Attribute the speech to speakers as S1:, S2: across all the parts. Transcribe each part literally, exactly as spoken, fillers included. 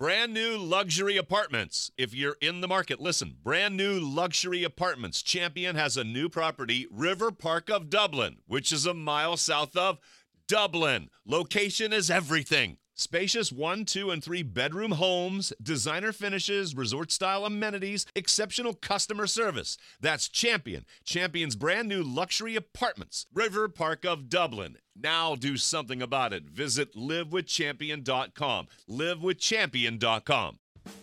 S1: Brand new luxury apartments. If you're in the market, listen. Brand new luxury apartments. Champion has a new property, River Park of Dublin, which is a mile south of Dublin. Location is everything. Spacious one, two, and three bedroom homes, designer finishes, resort-style amenities, exceptional customer service. That's Champion. Champion's brand new luxury apartments. River Park of Dublin. Now do something about it. Visit live with champion dot com. live with champion dot com.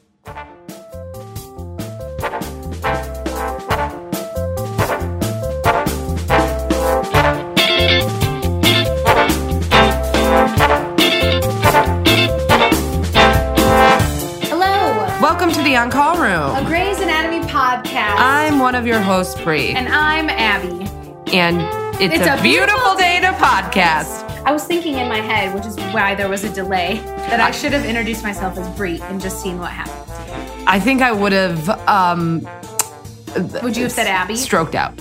S2: Welcome to the On Call Room,
S3: a Grey's Anatomy podcast.
S2: I'm one of your hosts, Bree.
S3: And I'm Abby.
S2: And it's, it's a, a beautiful, beautiful day to podcast.
S3: I was thinking in my head, which is why there was a delay, that I should have introduced myself as Bree and just seen what happened.
S2: I think I would have... Um,
S3: would you have said Abby?
S2: Stroked out.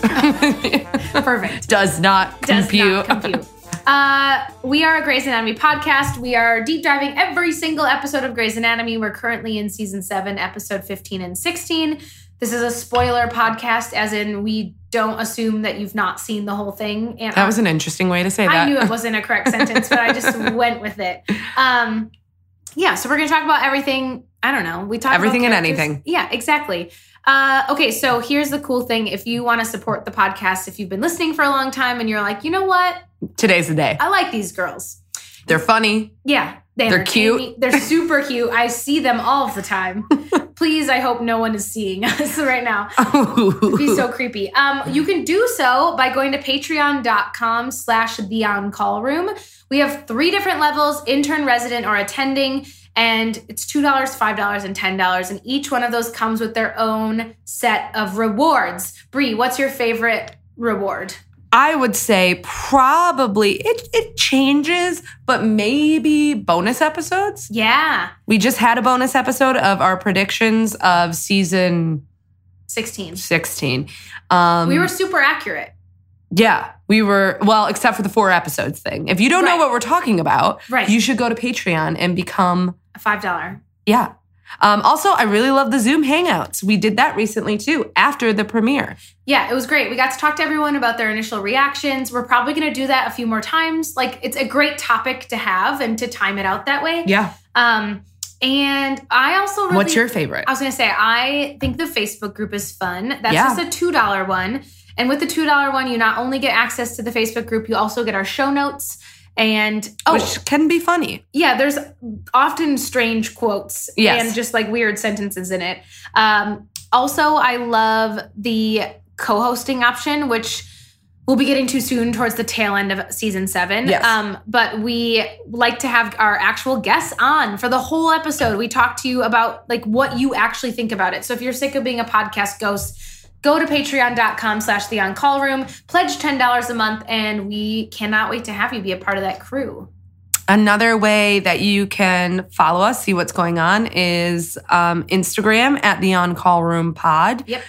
S3: Perfect.
S2: Does not compute.
S3: Does not compute. Uh, we are a Grey's Anatomy podcast. We are deep diving every single episode of Grey's Anatomy. We're currently in season seven, episode fifteen and sixteen. This is a spoiler podcast, as in we don't assume that you've not seen the whole thing. And
S2: that was an interesting way to say that.
S3: I knew it wasn't a correct sentence, but I just went with it. Um, yeah, so we're going to talk about everything. I don't know. We talk
S2: everything
S3: about
S2: and anything.
S3: Yeah, exactly. Uh, okay, so here's the cool thing. If you want to support the podcast, if you've been listening for a long time and you're like, you know what?
S2: Today's the day.
S3: I like these girls.
S2: They're funny.
S3: Yeah. They
S2: They're cute.
S3: Me. They're super cute. I see them all of the time. Please, I hope no one is seeing us right now. It'd be so creepy. Um, you can do so by going to patreon.com slash the on call room. We have three different levels, intern, resident, or attending. And it's two dollars, five dollars, and ten dollars. And each one of those comes with their own set of rewards. Bree, what's your favorite reward?
S2: I would say probably, it, it changes, but maybe bonus episodes.
S3: Yeah.
S2: We just had a bonus episode of our predictions of season...
S3: sixteen.
S2: sixteen. Um,
S3: we were super accurate.
S2: Yeah, we were, well, except for the four episodes thing. If you don't
S3: right.
S2: know what we're talking about,
S3: right.
S2: you should go to Patreon and become...
S3: a five dollars.
S2: Yeah. Um, also, I really love the Zoom Hangouts. We did that recently, too, after the premiere.
S3: Yeah, it was great. We got to talk to everyone about their initial reactions. We're probably going to do that a few more times. Like, it's a great topic to have and to time it out that way.
S2: Yeah.
S3: Um, and I also really...
S2: What's your favorite?
S3: I was going to say, I think the Facebook group is fun. That's
S2: yeah.
S3: just a two dollars one. And with the two dollars one, you not only get access to the Facebook group, you also get our show notes. And
S2: oh, which can be funny.
S3: Yeah, there's often strange quotes
S2: yes.
S3: and just like weird sentences in it. Um, also, I love the co-hosting option, which we'll be getting to soon towards the tail end of season seven.
S2: Yes.
S3: Um, but we like to have our actual guests on for the whole episode. We talk to you about like what you actually think about it. So if you're sick of being a podcast ghost, go to patreon.com slash the on call room, pledge ten dollars a month, and we cannot wait to have you be a part of that crew.
S2: Another way that you can follow us, see what's going on, is um, Instagram at the On Call Room Pod.
S3: Yep.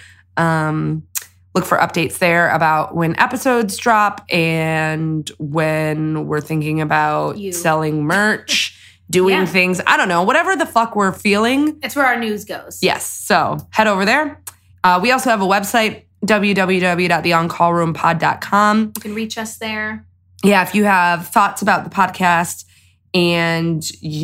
S2: Um, look for updates there about when episodes drop and when we're thinking about
S3: you.
S2: selling merch, doing
S3: yeah.
S2: things. I don't know, whatever the fuck we're feeling.
S3: It's where our news goes.
S2: Yes. So head over there. Uh, we also have a website, w w w dot the on call room pod dot com.
S3: You can reach us there.
S2: Yeah, if you have thoughts about the podcast and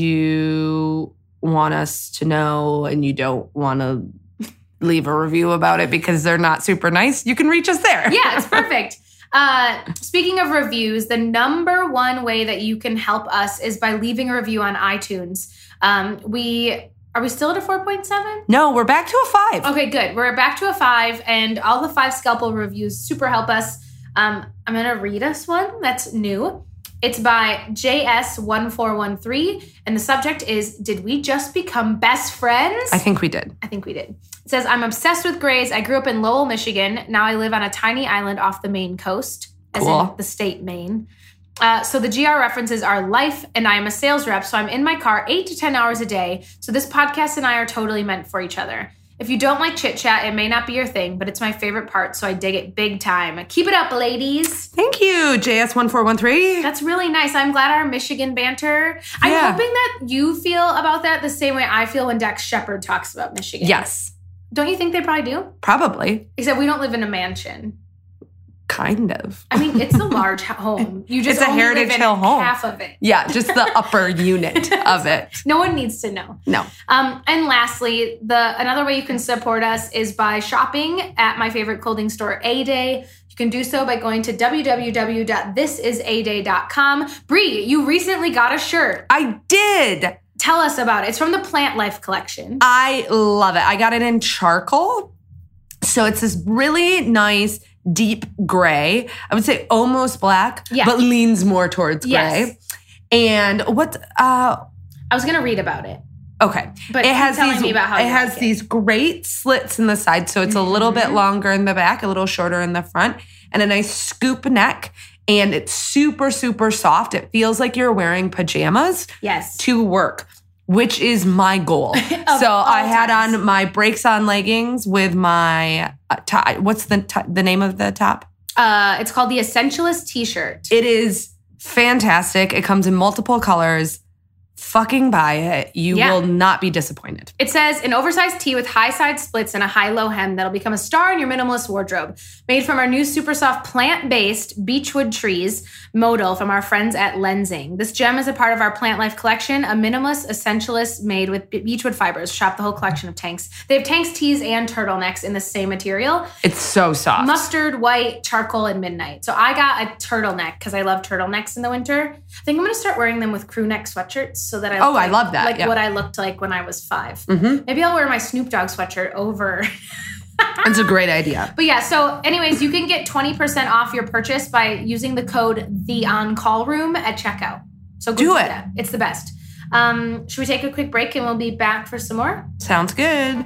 S2: you want us to know and you don't want to leave a review about it because they're not super nice, you can reach us there.
S3: Yeah, it's perfect. Uh, speaking of reviews, the number one way that you can help us is by leaving a review on iTunes. Um, we... Are we still at a four point seven?
S2: No, we're back to a five.
S3: Okay, good. We're back to a five, and all the five scalpel reviews super help us. Um, I'm going to read us one that's new. It's by J S one four one three, and the subject is, did we just become best friends?
S2: I think we did.
S3: I think we did. It says, I'm obsessed with Grey's. I grew up in Lowell, Michigan. Now I live on a tiny island off the Maine coast, as
S2: cool.
S3: in the state Maine. Uh, so the G R references are life, and I am a sales rep, so I'm in my car eight to ten hours a day. So this podcast and I are totally meant for each other. If you don't like chit chat, it may not be your thing, but it's my favorite part, so I dig it big time. Keep it up, ladies.
S2: Thank you, J S one four one three.
S3: That's really nice. I'm glad our Michigan banter. I'm
S2: Yeah.
S3: hoping that you feel about that the same way I feel when Dax Shepard talks about Michigan.
S2: Yes,
S3: Don't you think they probably do?
S2: probably.
S3: Except we don't live in a mansion.
S2: Kind of.
S3: I mean, it's a large home. You just
S2: It's a
S3: only
S2: Heritage
S3: live in
S2: Hill home.
S3: half of it.
S2: Yeah, just the upper unit of it.
S3: No one needs to know.
S2: No.
S3: Um, and lastly, the another way you can support us is by shopping at my favorite clothing store, A-Day. You can do so by going to w w w dot this is a day dot com. Bree, you recently got a shirt.
S2: I did.
S3: Tell us about it. It's from the Plant Life collection.
S2: I love it. I got it in charcoal. So it's this really nice, deep gray. I would say almost black,
S3: Yeah.
S2: but leans more towards gray.
S3: Yes.
S2: And what, uh,
S3: I was going to read about it.
S2: okay.
S3: But
S2: it
S3: keep
S2: has
S3: telling
S2: these,
S3: me about how
S2: it
S3: you
S2: has
S3: like it.
S2: these great slits in the side. So it's a little bit
S3: Mhm.
S2: longer in the back, a little shorter in the front, and a nice scoop neck. And it's super, super soft. It feels like you're wearing pajamas
S3: Yes.
S2: to work, which is my goal.
S3: Of
S2: So
S3: all
S2: I had
S3: times.
S2: on my brakes on leggings with my uh, top. What's the t- the name of the top?
S3: Uh, it's called the Essentialist T-shirt.
S2: It is fantastic. It comes in multiple colors. Fucking buy it. You
S3: Yeah.
S2: will not be disappointed.
S3: It says an oversized tee with high side splits and a high-low hem that'll become a star in your minimalist wardrobe. Made from our new super soft plant-based beechwood trees modal from our friends at Lensing. This gem is a part of our Plant Life collection, a minimalist essentialist made with be- beechwood fibers. Shop the whole collection of tanks. They have tanks, tees, and turtlenecks in the same material.
S2: It's so soft.
S3: Mustard, white, charcoal, and midnight. So I got a turtleneck because I love turtlenecks in the winter. I think I'm going to start wearing them with crew neck sweatshirts so that I
S2: Oh,
S3: look
S2: I
S3: like,
S2: love that,
S3: like
S2: yeah.
S3: what I looked like when I was five.
S2: Mhm.
S3: Maybe I'll wear my Snoop Dogg sweatshirt over.
S2: It's a great idea.
S3: But yeah, so anyways, you can get twenty percent off your purchase by using the code The On Call Room at checkout. So go
S2: Do
S3: do
S2: it.
S3: that. It's the best. Um, should we take a quick break and we'll be back for some more?
S2: Sounds good.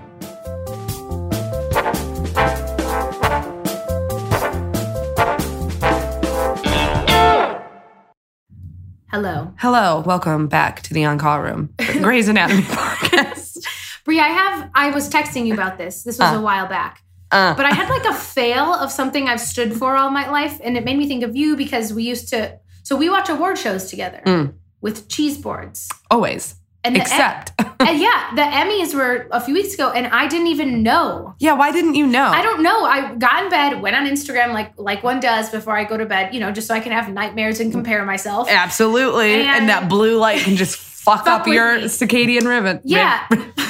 S3: Hello.
S2: Hello. Welcome back to the On Call Room, the Grey's Anatomy podcast.
S3: Brie, I have I was texting you about this. This was
S2: Uh.
S3: a while back.
S2: Uh,
S3: But I had like a fail of something I've stood for all my life. And it made me think of you because we used to, so we watch award shows together
S2: Mm.
S3: with cheese boards.
S2: always.
S3: And the,
S2: Except.
S3: and yeah, the Emmys were a few weeks ago and I didn't even know.
S2: Yeah, why didn't you know?
S3: I don't know. I got in bed, went on Instagram like like one does before I go to bed, you know, just so I can have nightmares and compare myself.
S2: Absolutely. And,
S3: And-
S2: that blue light can just fuck,
S3: Fuck
S2: up
S3: with
S2: your
S3: me.
S2: circadian rhythm.
S3: Yeah.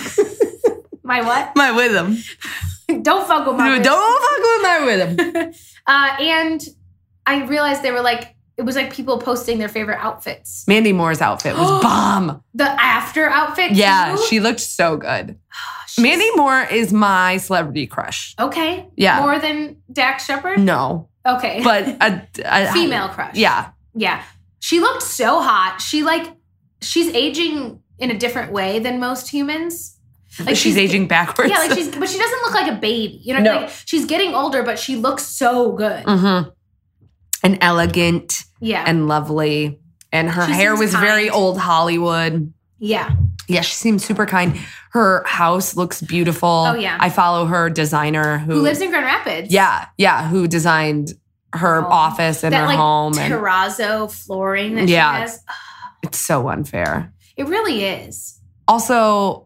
S3: My what?
S2: My rhythm.
S3: Don't fuck with my
S2: Don't fuck with my rhythm.
S3: uh, and I realized they were like, it was like people posting their favorite outfits.
S2: Mandy Moore's outfit was bomb.
S3: The after outfit,
S2: Yeah,
S3: too?
S2: she looked so good.
S3: She's-
S2: Mandy Moore is my celebrity crush.
S3: Okay.
S2: Yeah.
S3: More than Dax Shepard?
S2: No,
S3: Okay.
S2: but a, a
S3: female crush.
S2: Yeah,
S3: Yeah. She looked so hot. She like, she's aging in a different way than most humans. Like
S2: she's, aging backwards.
S3: Yeah, like she's, but she doesn't look like a baby. You know,
S2: No.
S3: like she's getting older, but she looks so good.
S2: hmm and elegant
S3: Yeah.
S2: and lovely. And her
S3: She
S2: hair
S3: seems
S2: was very
S3: kind.
S2: old Hollywood.
S3: yeah.
S2: Yeah, she seems super kind. Her house looks beautiful.
S3: Oh, yeah.
S2: I follow her designer who,
S3: Who lives in Grand Rapids?
S2: Yeah, yeah, who designed her
S3: Home.
S2: office and
S3: that
S2: her
S3: like
S2: home. And
S3: terrazzo flooring that
S2: Yeah.
S3: she has.
S2: it's so unfair.
S3: It really is.
S2: Also,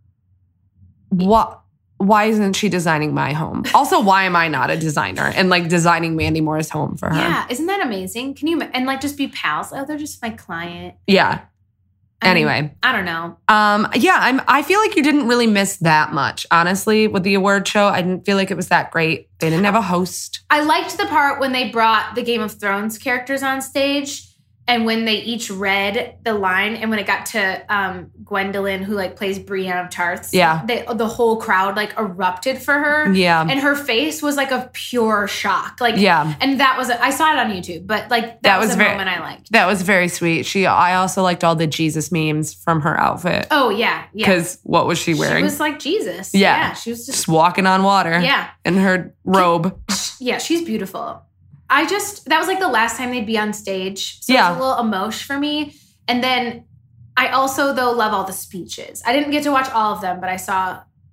S2: what? Why isn't she designing my home? Also, why am I not a designer and like designing Mandy Moore's home for her?
S3: Yeah, isn't that amazing? Can you and like just be pals? Oh, they're just my client.
S2: Yeah.
S3: I mean,
S2: Anyway,
S3: I don't know.
S2: um, yeah, I'm. I feel like you didn't really miss that much, honestly, with the award show. I didn't feel like it was that great. They didn't have a host.
S3: I liked the part when they brought the Game of Thrones characters on stage and when they each read the line and when it got to um, Gwendolyn, who like plays Brienne of Tarth.
S2: Yeah.
S3: They, the whole crowd like erupted for her.
S2: Yeah,
S3: And her face was like a pure shock. Like,
S2: yeah,
S3: and that was, a, I saw it on YouTube, but like that,
S2: That
S3: was,
S2: was
S3: a
S2: very-
S3: moment I liked.
S2: that was very sweet. She. I also liked all the Jesus memes from her outfit
S3: Oh, yeah. Yeah.
S2: because what was she
S3: She
S2: wearing?
S3: was like Jesus.
S2: Yeah.
S3: Yeah. She was just,
S2: Just walking on water.
S3: yeah.
S2: in her robe.
S3: Yeah. She's beautiful. I just, that was like the last time they'd be on stage. So
S2: Yeah.
S3: it was a little emotion for me. And then I also, though, love all the speeches. I didn't get to watch all of them, but I saw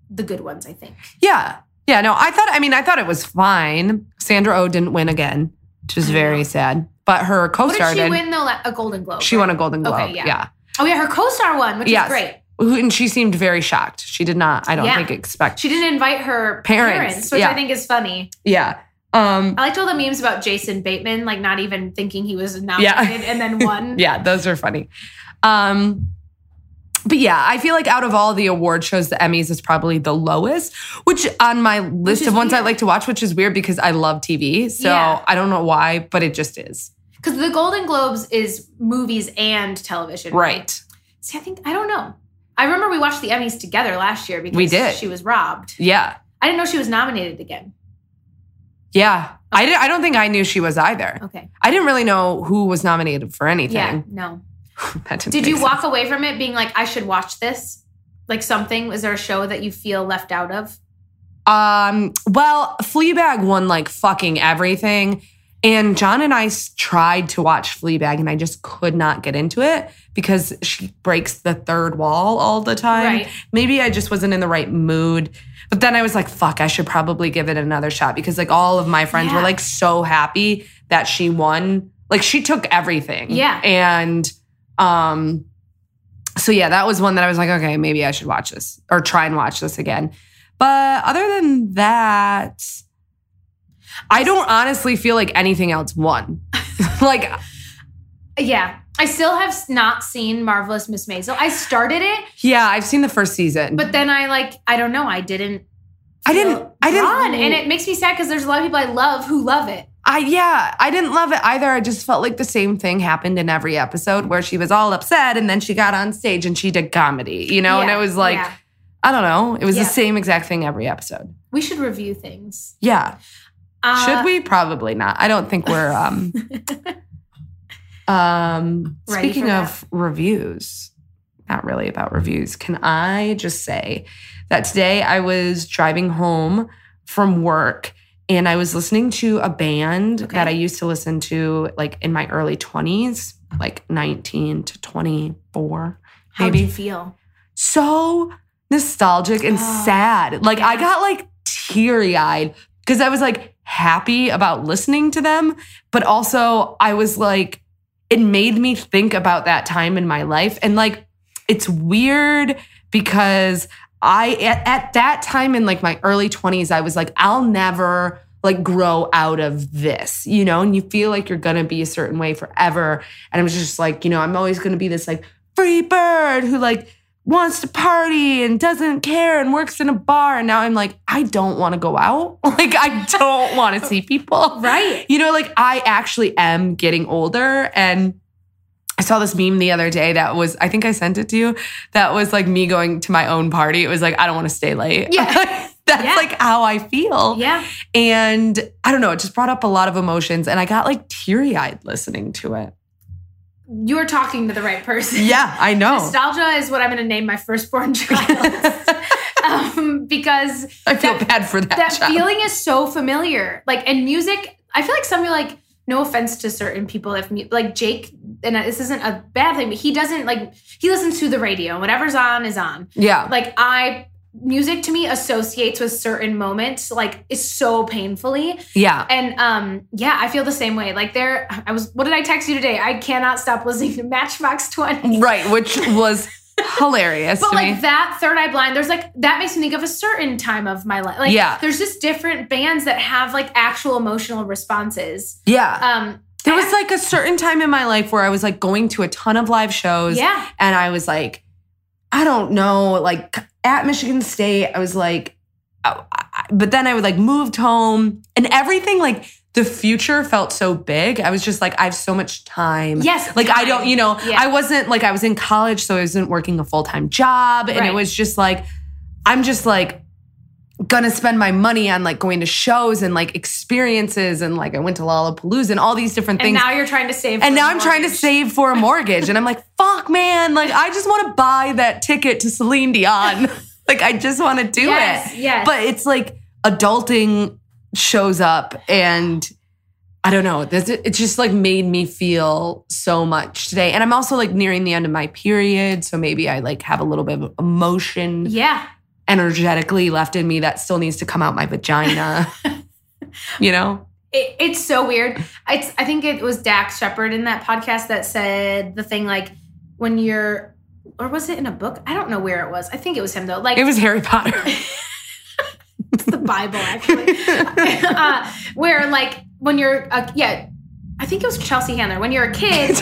S3: the good ones, I think.
S2: Yeah. Yeah, no, I thought, I mean, I thought it was fine. Sandra Oh didn't win again, which is very sad. But her co-star
S3: What did she
S2: did.
S3: win, though? A Golden Globe.
S2: She
S3: right?
S2: won a Golden Globe,
S3: Okay,
S2: yeah.
S3: yeah. Oh, yeah, her co-star won, which
S2: Yes.
S3: is great.
S2: And she seemed very shocked. She did not, I don't
S3: Yeah.
S2: think, expect.
S3: She didn't invite her
S2: Parents,
S3: parents, which
S2: yeah.
S3: I think is funny.
S2: Yeah. Um,
S3: I liked all the memes about Jason Bateman, like not even thinking he was nominated and then won.
S2: yeah, those are funny. Um, but yeah, I feel like out of all the award shows, the Emmys is probably the lowest, which on my list
S3: is
S2: of ones
S3: weird.
S2: I like to watch, which is weird because I love T V. So
S3: Yeah.
S2: I don't know why, but it just is.
S3: Because the Golden Globes is movies and television.
S2: Right.
S3: See, I think, I don't know. I remember we watched the Emmys together last year because
S2: We did.
S3: she was robbed.
S2: Yeah.
S3: I didn't know she was nominated again.
S2: Yeah. I, did, I don't think I knew she was either.
S3: Okay.
S2: I didn't really know who was nominated for anything.
S3: Yeah, no.
S2: That didn't
S3: Did
S2: make
S3: you walk
S2: sense.
S3: away from it being like, I should watch this? Like something? Is there a show that you feel left out of?
S2: Um, well, Fleabag won like fucking everything. And John and I s- tried to watch Fleabag and I just could not get into it because she breaks the third wall all the time.
S3: Right.
S2: Maybe I just wasn't in the right mood. But then I was like, fuck, I should probably give it another shot because like all of my friends
S3: Yeah.
S2: were like so happy that she won. Like she took everything.
S3: Yeah.
S2: And um so yeah, that was one that I was like, okay, maybe I should watch this or try and watch this again. But other than that, I don't honestly feel like anything else won. like,
S3: Yeah. I still have not seen Marvelous Miss Maisel. I started it,
S2: yeah, I've seen the first season.
S3: but then I like, I don't know, I didn't
S2: I didn't
S3: feel
S2: I didn't
S3: drawn. And it makes me sad because there's a lot of people I love who love it.
S2: I yeah, I didn't love it either. I just felt like the same thing happened in every episode where she was all upset and then she got on stage and she did comedy, you know? and
S3: Yeah,
S2: it was like,
S3: yeah.
S2: I don't know. It was
S3: Yeah.
S2: the same exact thing every episode.
S3: We should review things.
S2: Yeah.
S3: Uh,
S2: Should we? Probably not. I don't think we're um um
S3: Ready
S2: speaking
S3: for
S2: of reviews, not really about reviews. Can I just say that today I was driving home from work and I was listening to a band
S3: Okay.
S2: that I used to listen to like in my early twenties, like nineteen to twenty-four,
S3: How'd
S2: maybe.
S3: you feel?
S2: So nostalgic and
S3: Oh,
S2: sad. Like I
S3: yeah.
S2: got like teary-eyed because I was like happy about listening to them, but also I was like, it made me think about that time in my life. And like, it's weird because I, at, at that time in like my early twenties, I was like, I'll never like grow out of this, you know? And you feel like you're gonna be a certain way forever. And I was just like, you know, I'm always gonna be this like free bird who like wants to party and doesn't care and works in a bar. And now I'm like, I don't want to go out. Like, I don't want to see people.
S3: Right.
S2: You know, like I actually am getting older. And I saw this meme the other day that was, I think I sent it to you, that was like me going to my own party. It was like, I don't want to stay late.
S3: Yeah.
S2: That's
S3: Yeah.
S2: like how I feel.
S3: Yeah.
S2: And I don't know, it just brought up a lot of emotions. And I got like teary-eyed listening to it.
S3: You are talking to the right person.
S2: Yeah, I know.
S3: Nostalgia is what I'm going to name my firstborn child. um, because
S2: I feel
S3: that,
S2: bad for that,
S3: that
S2: child.
S3: feeling is so familiar. Like, and music, I feel like some are like, no offense to certain people, if mu- like Jake, and this isn't a bad thing, but he doesn't like, he listens to the radio. Whatever's on is on.
S2: Yeah.
S3: Like I, music to me associates with certain moments, like it's so painfully.
S2: Yeah.
S3: And um, yeah, I feel the same way. Like there, I was, what did I text you today? I cannot stop listening to Matchbox twenty.
S2: Right, which was hilarious
S3: But
S2: to
S3: like
S2: me.
S3: that Third Eye Blind, there's like, that makes me think of a certain time of my life. Like
S2: Yeah.
S3: there's just different bands that have like actual emotional responses.
S2: Yeah.
S3: Um,
S2: There was like a certain time in my life where I was like going to a ton of live shows.
S3: Yeah.
S2: And I was like, I don't know, like at Michigan State, I was like, oh, I, but then I would like moved home and everything, like the future felt so big. I was just like, I have so much time.
S3: Yes,
S2: Like I
S3: time.
S2: don't, you know,
S3: Yeah.
S2: I wasn't like, I was in college, so I wasn't working a full-time job. And
S3: Right.
S2: it was just like, I'm just like, gonna spend my money on like going to shows and like experiences and like I went to Lollapalooza and all these different
S3: And
S2: things.
S3: now you're trying to save.
S2: And
S3: for
S2: now
S3: a
S2: I'm trying to
S3: mortgage.
S2: save for a mortgage. And I'm like, fuck, man. Like, I just want to buy that ticket to Celine Dion. Like, I just want to do
S3: Yes,
S2: it.
S3: yes.
S2: But it's like adulting shows up and I don't know. This, it just like made me feel so much today. And I'm also like nearing the end of my period. So maybe I like have a little bit of emotion.
S3: Yeah.
S2: energetically left in me that still needs to come out my vagina. You know?
S3: It, it's so weird. It's, I think it was Dax Shepard in that podcast that said the thing like when you're, or was it in a book? I don't know where it was. I think it was him though. Like
S2: it was Harry Potter.
S3: It's the Bible actually. uh, where like when you're, a, yeah, I think it was Chelsea Handler. When you're a kid,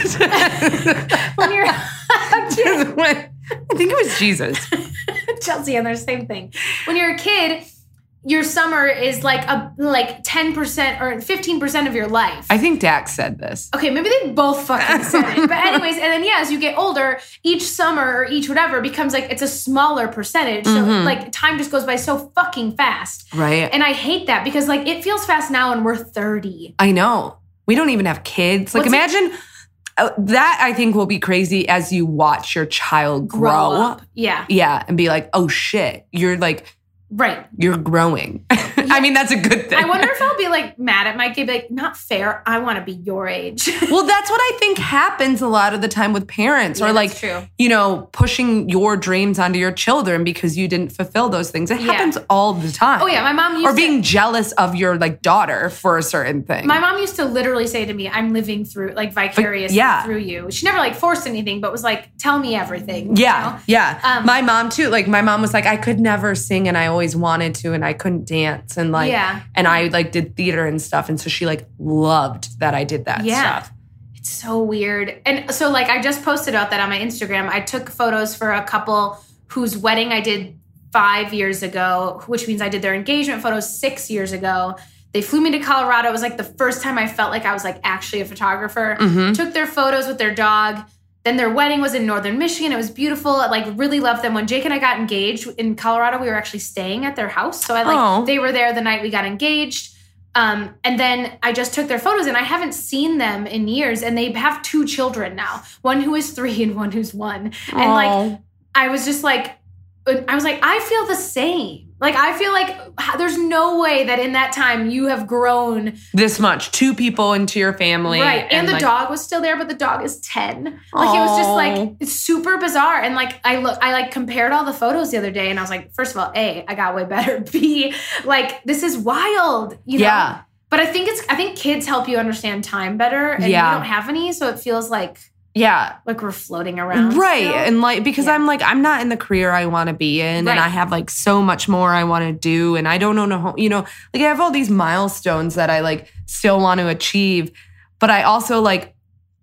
S3: when you're a kid.
S2: I think it was Jesus.
S3: Chelsea Handler, same thing. When you're a kid, your summer is like a like ten percent or fifteen percent of your life.
S2: I think Dax said this.
S3: Okay, maybe they both fucking said it. But anyways, and then yeah, as you get older, each summer or each whatever becomes like it's a smaller percentage. So
S2: Mm-hmm.
S3: like time just goes by so fucking fast.
S2: Right.
S3: And I hate that because like it feels fast now and we're thirty.
S2: I know. We don't even have kids. Like
S3: What's it-
S2: imagine uh, that I think will be crazy as you watch your child grow.
S3: Grow up. Yeah.
S2: Yeah. And be like, oh shit, you're like,
S3: Right.
S2: you're growing. I mean, that's a good thing.
S3: I wonder if I'll be like mad at my kid, be like, not fair. I want to be your age.
S2: Well, that's what I think happens a lot of the time with parents
S3: Yeah,
S2: or like,
S3: that's true.
S2: you know, pushing your dreams onto your children because you didn't fulfill those things. It
S3: Yeah.
S2: happens all the time.
S3: Oh yeah, my mom used
S2: Or
S3: to,
S2: being jealous of your like daughter for a certain thing.
S3: my mom used to literally say to me, I'm living through like vicariously
S2: yeah.
S3: through you. She never like forced anything, but was like, tell me everything.
S2: Yeah,
S3: you know?
S2: yeah.
S3: Um,
S2: my mom too. Like my mom was like, I could never sing and I always wanted to and I couldn't dance and like,
S3: Yeah.
S2: and I like did theater and stuff. And so she like loved that I did that
S3: Yeah.
S2: stuff.
S3: It's so weird. And so like I just posted about that on my Instagram. I took photos for a couple whose wedding I did five years ago, which means I did their engagement photos six years ago. They flew me to Colorado. It was like the first time I felt like I was like actually a photographer.
S2: Mm-hmm.
S3: Took their photos with their dog. Then their wedding was in Northern Michigan. It was beautiful. I like really loved them. When Jake and I got engaged in Colorado, we were actually staying at their house. So I like
S2: Oh.
S3: they were there the night we got engaged. Um, and then I just took their photos and I haven't seen them in years. And they have two children now, one who is three and one who's one. And like,
S2: Aw.
S3: I was just like, I was like, I feel the same. Like, I feel like there's no way that in that time you have grown.
S2: This much, two people into your family.
S3: Right. And, the
S2: like,
S3: dog was still there, but the dog is ten. Like, it was just
S2: Aw.
S3: like, it's super bizarre. And like, I look, I like compared all the photos the other day and I was like, first of all, A, I got way better. B, like, this is wild, you know?
S2: Yeah.
S3: But I think it's, I think kids help you understand time better. And
S2: Yeah.
S3: we don't have any. So it feels like,
S2: Yeah.
S3: like we're floating around.
S2: Right.
S3: still.
S2: And like, because
S3: Yeah.
S2: I'm like, I'm not in the career I want to be in.
S3: Right.
S2: And I have like so much more I want to do. And I don't know, you know, like I have all these milestones that I like still want to achieve. But I also like,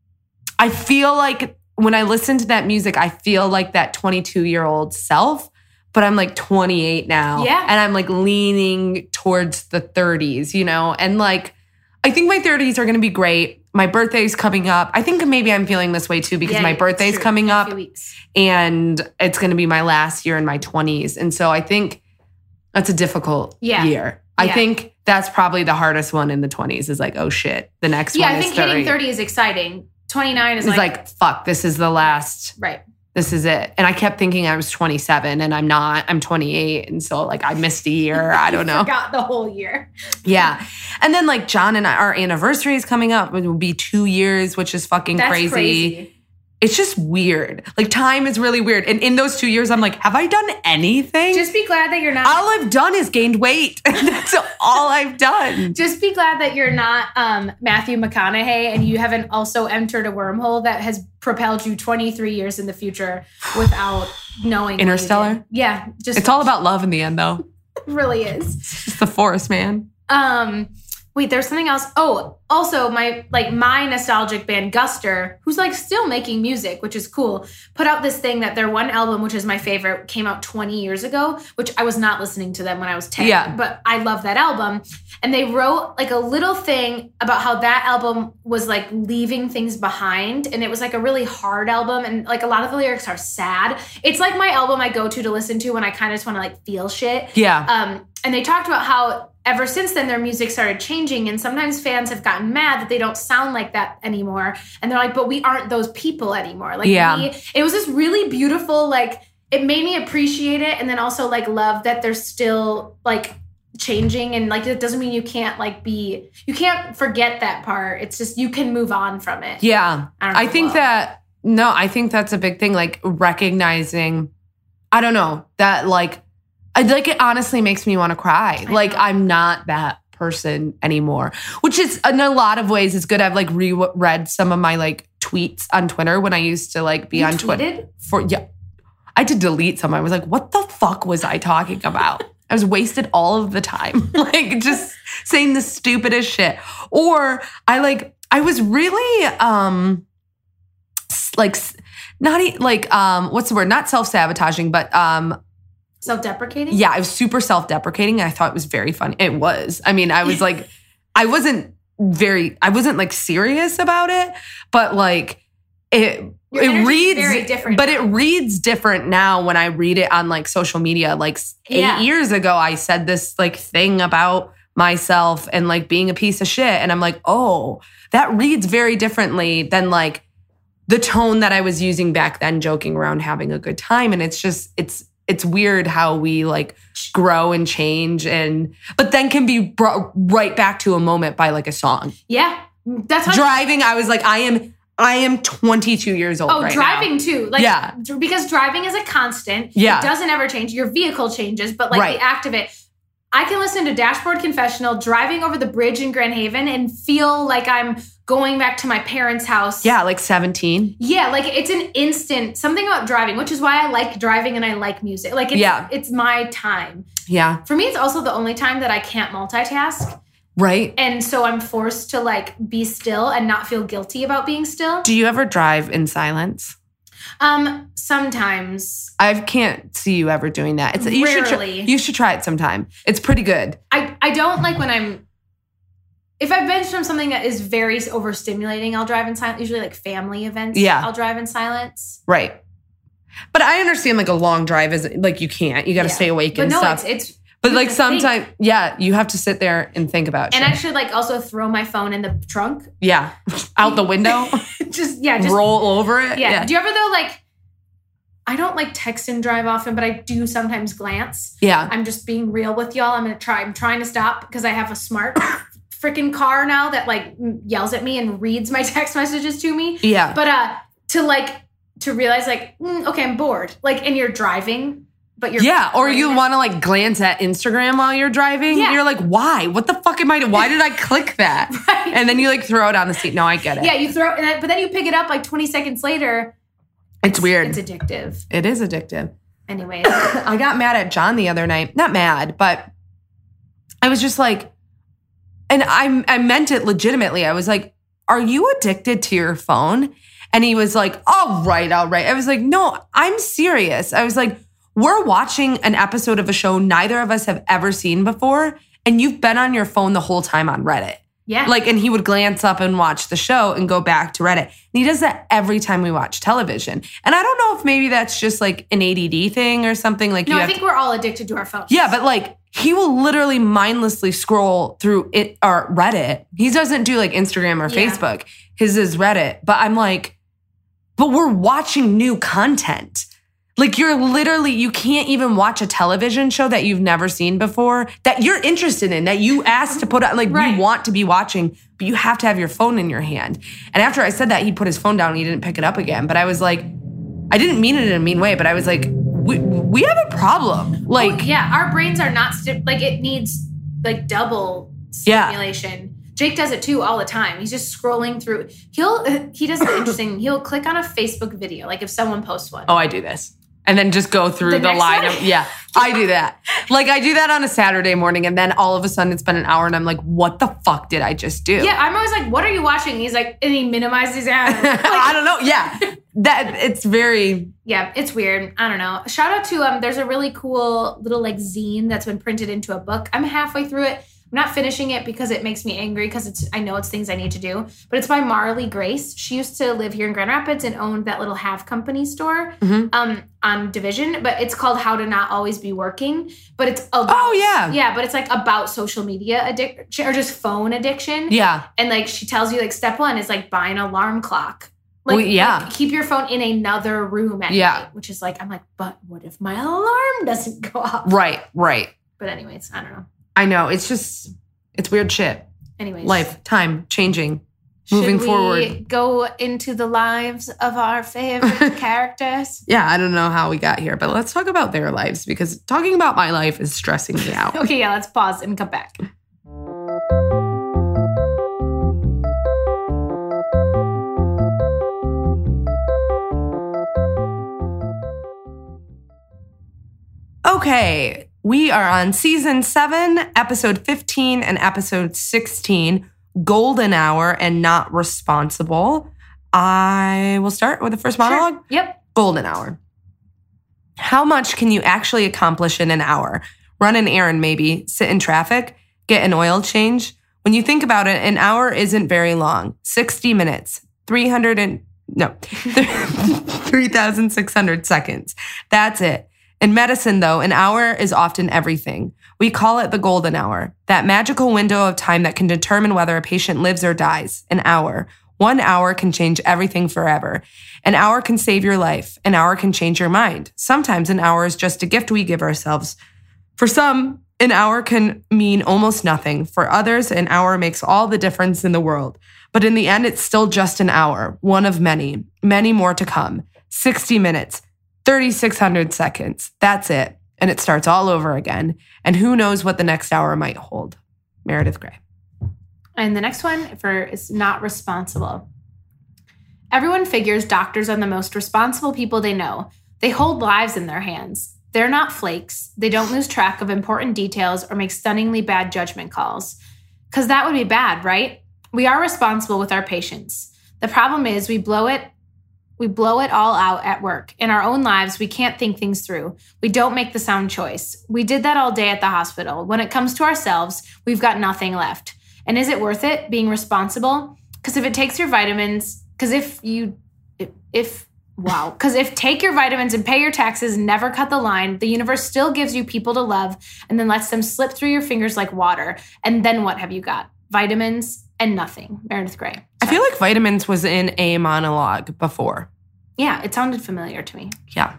S2: I feel like when I listen to that music, I feel like that twenty-two year old self, but I'm like twenty-eight now.
S3: Yeah.
S2: And I'm like leaning towards the thirties, you know, and like, I think my thirties are going to be great. My birthday's coming up. I think maybe I'm feeling this way too because
S3: Yeah,
S2: my
S3: it's
S2: birthday's
S3: true.
S2: coming
S3: In a
S2: up
S3: few weeks.
S2: and it's going to be my last year in my twenties. And so I think that's a difficult
S3: Yeah.
S2: year. I
S3: Yeah.
S2: think that's probably the hardest one in the twenties is like, oh shit, the next
S3: Yeah,
S2: one
S3: I
S2: is
S3: think
S2: thirty.
S3: hitting thirty is exciting. twenty-nine is
S2: It's
S3: like,
S2: like, fuck, this is the last,
S3: right.
S2: this is it. And I kept thinking I was twenty-seven and I'm not, I'm twenty-eight. And so like I missed a year. I don't know.
S3: Forgot the whole year.
S2: Yeah. And then like John and I, our anniversary is coming up. It will be two years, which is fucking
S3: That's
S2: crazy.
S3: crazy.
S2: It's just weird. Like time is really weird. And in those two years, I'm like, have I done anything?
S3: Just be glad that you're not.
S2: all I've done is gained weight. That's all I've done.
S3: Just be glad that you're not um, Matthew McConaughey and you haven't also entered a wormhole that has propelled you twenty-three years in the future without knowing. what you
S2: Interstellar?
S3: did. Yeah, just
S2: It's all about love in the end, though.
S3: really is.
S2: It's just the forest, man.
S3: Um, wait, there's something else. Oh, also my like my nostalgic band Guster, who's like still making music, which is cool, put out this thing that their one album, which is my favorite, came out twenty years ago, which I was not listening to them when I was ten.
S2: Yeah.
S3: But I love that album. And they wrote like a little thing about how that album was like leaving things behind. And it was like a really hard album. And like a lot of the lyrics are sad. It's like my album I go to to listen to when I kind of just want to like feel shit.
S2: Yeah.
S3: Um, and they talked about how ever since then their music started changing, and sometimes fans have gotten mad that they don't sound like that anymore. And they're like, but we aren't those people anymore. Like,
S2: Yeah.
S3: we, it was this really beautiful, like, it made me appreciate it, and then also like love that they're still like changing, and like it doesn't mean you can't like be, you can't forget that part. It's just you can move on from it.
S2: Yeah.
S3: I don't know,
S2: I think
S3: well.
S2: that, no, I think that's a big thing. Like recognizing, I don't know, that like I like it honestly makes me want to cry. I like know. I'm not that person anymore, which is in a lot of ways is good. I've like reread some of my like tweets on Twitter when I used to like be
S3: you
S2: on
S3: tweeted?
S2: Twitter. For yeah, I had to delete some. I was like, what the fuck was I talking about? I was wasted all of the time, like just saying the stupidest shit. Or I like I was really um like not like um what's the word? Not self-sabotaging, but um.
S3: Self-deprecating?
S2: Yeah, I was super self-deprecating. I thought it was very funny. It was. I mean, I was like, I wasn't very, I wasn't like serious about it, but like it,
S3: Your
S2: it reads,
S3: very different
S2: but
S3: now.
S2: It reads different now when I read it on like social media. Like eight
S3: Yeah.
S2: years ago, I said this like thing about myself and like being a piece of shit. And I'm like, oh, that reads very differently than like the tone that I was using back then, joking around, having a good time. And it's just, it's, It's weird how we like grow and change and but then can be brought right back to a moment by like a song.
S3: Yeah. That's how
S2: driving. I was like, I am I am twenty-two years old.
S3: Oh,
S2: right
S3: driving
S2: now.
S3: too. Like
S2: yeah.
S3: because driving is a constant.
S2: Yeah.
S3: It doesn't ever change. Your vehicle changes, but like
S2: right.
S3: the act of it. I can listen to Dashboard Confessional driving over the bridge in Grand Haven and feel like I'm going back to my parents' house.
S2: Yeah, like seventeen.
S3: Yeah, like it's an instant, something about driving, which is why I like driving and I like music. Like it's,
S2: yeah.
S3: it's my time.
S2: Yeah.
S3: For me, it's also the only time that I can't multitask.
S2: Right.
S3: And so I'm forced to like be still and not feel guilty about being still.
S2: Do you ever drive in silence?
S3: Um, sometimes.
S2: I can't see you ever doing that. It's you should try, you should try it sometime. It's pretty good.
S3: I, I don't like when I'm if I've been from something that is very overstimulating, I'll drive in silence. Usually like family events.
S2: Yeah.
S3: I'll drive in silence.
S2: Right. But I understand like a long drive is like you can't. You gotta
S3: Yeah.
S2: stay awake
S3: But
S2: and
S3: no,
S2: stuff.
S3: it's it's
S2: But
S3: you
S2: like
S3: have to think.
S2: sometimes, yeah, you have to sit there and think about
S3: And
S2: shit.
S3: I should like also throw my phone in the trunk.
S2: Yeah. Out the window.
S3: just yeah, just
S2: roll over it.
S3: Yeah.
S2: Yeah.
S3: Do you ever though like I don't like text and drive often, but I do sometimes glance.
S2: Yeah.
S3: I'm just being real with y'all. I'm gonna try. I'm trying to stop because I have a smart freaking car now that like yells at me and reads my text messages to me.
S2: Yeah.
S3: But uh, to like to realize like mm, okay, I'm bored. Like, and you're driving, but you're
S2: yeah. Or you want to like glance at Instagram while you're driving.
S3: Yeah.
S2: You're like, why? What the fuck am I doing? Why did I click that?
S3: Right.
S2: And then you like throw it on the seat. No, I get it.
S3: Yeah, you throw, and then- but then you pick it up like twenty seconds later.
S2: It's weird.
S3: It's addictive.
S2: It is addictive.
S3: Anyways,
S2: I got mad at John the other night. Not mad, but I was just like, and I I meant it legitimately. I was like, are you addicted to your phone? And he was like, all right, all right. I was like, no, I'm serious. I was like, we're watching an episode of a show neither of us have ever seen before, and you've been on your phone the whole time on Reddit.
S3: yeah,
S2: Like, and he would glance up and watch the show and go back to Reddit. And he does that every time we watch television. And I don't know if maybe that's just like an A D D thing or something. Like,
S3: no,
S2: you
S3: I
S2: have
S3: think
S2: to,
S3: we're all addicted to our phones.
S2: yeah, but like he will literally mindlessly scroll through it or Reddit. He doesn't do like Instagram or
S3: Yeah.
S2: Facebook. His is Reddit. But I'm like, but we're watching new content. Like you're literally, you can't even watch a television show that you've never seen before, that you're interested in, that you asked to put on, like
S3: Right.
S2: you want to be watching, but you have to have your phone in your hand. And after I said that, he put his phone down and he didn't pick it up again. But I was like, I didn't mean it in a mean way, but I was like, we, we have a problem. Like,
S3: Oh, yeah, our brains are not sti- like it needs like double
S2: Yeah.
S3: stimulation. Jake does it too all the time. He's just scrolling through. He'll he does it interesting. He'll click on a Facebook video, like if someone posts one.
S2: oh, I do this. And then just go through
S3: The
S2: the,
S3: next
S2: line
S3: one?
S2: of, yeah, I do that. Like I do that on a Saturday morning and then all of a sudden it's been an hour and I'm like, what the fuck did I just do?
S3: Yeah, I'm always like, "What are you watching?" And he's like, and he minimizes his ads. Like,
S2: I don't know. Yeah. That it's very,
S3: yeah, it's weird. I don't know. Shout out to um. There's a really cool little like zine that's been printed into a book. I'm halfway through it. I'm not finishing it because it makes me angry because it's I know it's things I need to do. But it's by Marley Grace. She used to live here in Grand Rapids and owned that little Have Company store
S2: Mhm.
S3: um on Division. But it's called How to Not Always Be Working. But it's about
S2: Oh, yeah.
S3: yeah. But it's like about social media addiction or just phone addiction.
S2: yeah.
S3: And like she tells you like step one is like buy an alarm clock. Like,
S2: Well, yeah.
S3: like, keep your phone in another room at
S2: Yeah.
S3: night, which is like, I'm like, but what if my alarm doesn't go off?
S2: Right. Right.
S3: But anyways, I don't know.
S2: I know. It's just, it's weird shit.
S3: Anyways.
S2: Life, time, changing. moving
S3: Should we
S2: forward.
S3: Go into the lives of our favorite characters?
S2: Yeah, I don't know how we got here, but let's talk about their lives because talking about my life is stressing me out.
S3: Okay, yeah, let's pause and come back.
S2: Okay, we are on season seven, episode fifteen and episode sixteen, Golden Hour and Not Responsible. I will start with the first monologue.
S3: Sure. Yep.
S2: Golden Hour. How much can you actually accomplish in an hour? Run an errand, maybe. Sit in traffic. Get an oil change. When you think about it, an hour isn't very long. sixty minutes. three hundred and... No. three thousand six hundred seconds. That's it. In medicine, though, an hour is often everything. We call it the golden hour, that magical window of time that can determine whether a patient lives or dies. An hour. One hour can change everything forever. An hour can save your life. An hour can change your mind. Sometimes an hour is just a gift we give ourselves. For some, an hour can mean almost nothing. For others, an hour makes all the difference in the world. But in the end, it's still just an hour, one of many, many more to come. sixty minutes. three thousand six hundred seconds. That's it. And it starts all over again. And who knows what the next hour might hold. Meredith Grey.
S3: And the next one for is not responsible. Everyone figures doctors are the most responsible people they know. They hold lives in their hands. They're not flakes. They don't lose track of important details or make stunningly bad judgment calls. Because that would be bad, right? We are responsible with our patients. The problem is we blow it We blow it all out at work. In our own lives, we can't think things through. We don't make the sound choice. We did that all day at the hospital. When it comes to ourselves, we've got nothing left. And is it worth it, being responsible? Because if it takes your vitamins, because if you, if, if wow, because if take your vitamins and pay your taxes and never cut the line, the universe still gives you people to love and then lets them slip through your fingers like water. And then what have you got? Vitamins and nothing. Meredith Grey. Sorry.
S2: I feel like vitamins was in a monologue before.
S3: Yeah, it sounded familiar to me.
S2: Yeah.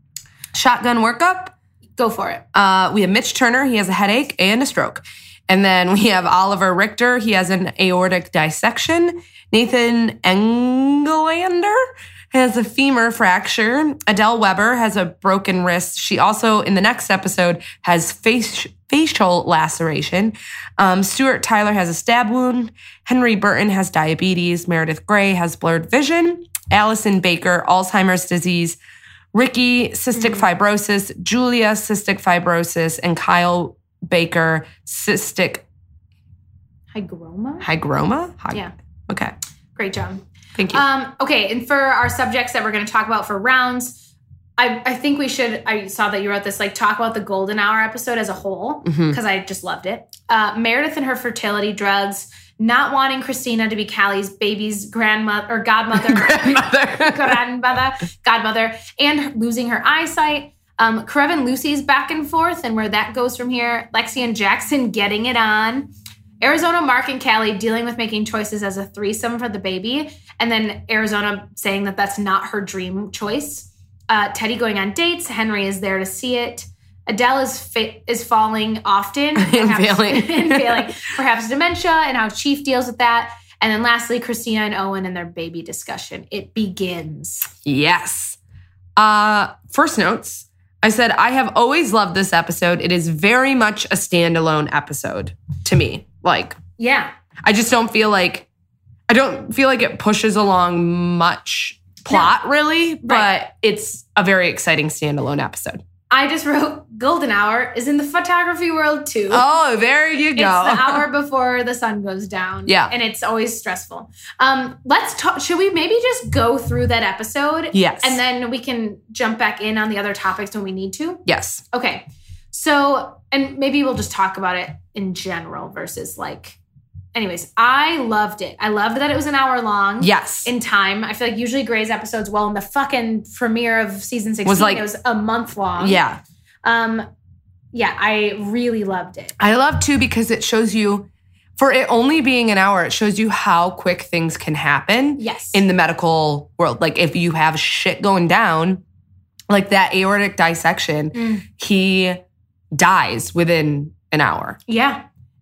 S2: Shotgun workup.
S3: Go for it.
S2: Uh, we have Mitch Turner. He has a headache and a stroke. And then we have Oliver Richter. He has an aortic dissection. Nathan Englander has a femur fracture. Adele Weber has a broken wrist. She also, in the next episode, has face, facial laceration. Um, Stuart Tyler has a stab wound. Henry Burton has diabetes. Meredith Grey has blurred vision. Allison Baker, Alzheimer's disease. Ricky, cystic mm-hmm. fibrosis. Julia, cystic fibrosis. And Kyle Baker, cystic...
S3: Hygroma?
S2: Hygroma? Hy-
S3: yeah.
S2: Okay.
S3: Great job.
S2: Thank you.
S3: Um, okay, and for our subjects that we're going to talk about for rounds, I, I think we should, I saw that you wrote this, like talk about the Golden Hour episode as a whole, because mm-hmm. I just loved it. Uh, Meredith and her fertility drugs, not wanting Christina to be Callie's baby's grandmother, or godmother.
S2: grandmother.
S3: grandmother. Godmother. And losing her eyesight. Um, Karev and Lucy's back and forth, and where that goes from here. Lexi and Jackson getting it on. Arizona, Mark, and Callie dealing with making choices as a threesome for the baby. And then Arizona saying that that's not her dream choice. Uh, Teddy going on dates. Henry is there to see it. Adele is fa- is falling often.
S2: and
S3: perhaps,
S2: failing.
S3: and failing. Perhaps dementia and how Chief deals with that. And then lastly, Christina and Owen and their baby discussion. It begins.
S2: Yes. Uh, first notes. I said, I have always loved this episode. It is very much a standalone episode to me. Like,
S3: yeah.
S2: I just don't feel like, I don't feel like it pushes along much plot no. really, but right. It's a very exciting standalone episode.
S3: I just wrote Golden Hour is in the photography world too.
S2: Oh, there you go.
S3: It's the hour before the sun goes down.
S2: Yeah.
S3: And it's always stressful. Um, let's talk, should we maybe just go through that episode?
S2: Yes.
S3: And then we can jump back in on the other topics when we need to?
S2: Yes.
S3: Okay. So, and maybe we'll just talk about it in general versus like, anyways, I loved it. I loved that it was an hour long.
S2: Yes.
S3: In time. I feel like usually Grey's episodes, well, in the fucking premiere of season sixteen,
S2: was like,
S3: it was a month long.
S2: Yeah.
S3: Um, yeah, I really loved it.
S2: I love too because it shows you, for it only being an hour, it shows you how quick things can happen.
S3: Yes.
S2: In the medical world. Like if you have shit going down, like that aortic dissection, mm. he dies within an hour.
S3: Yeah.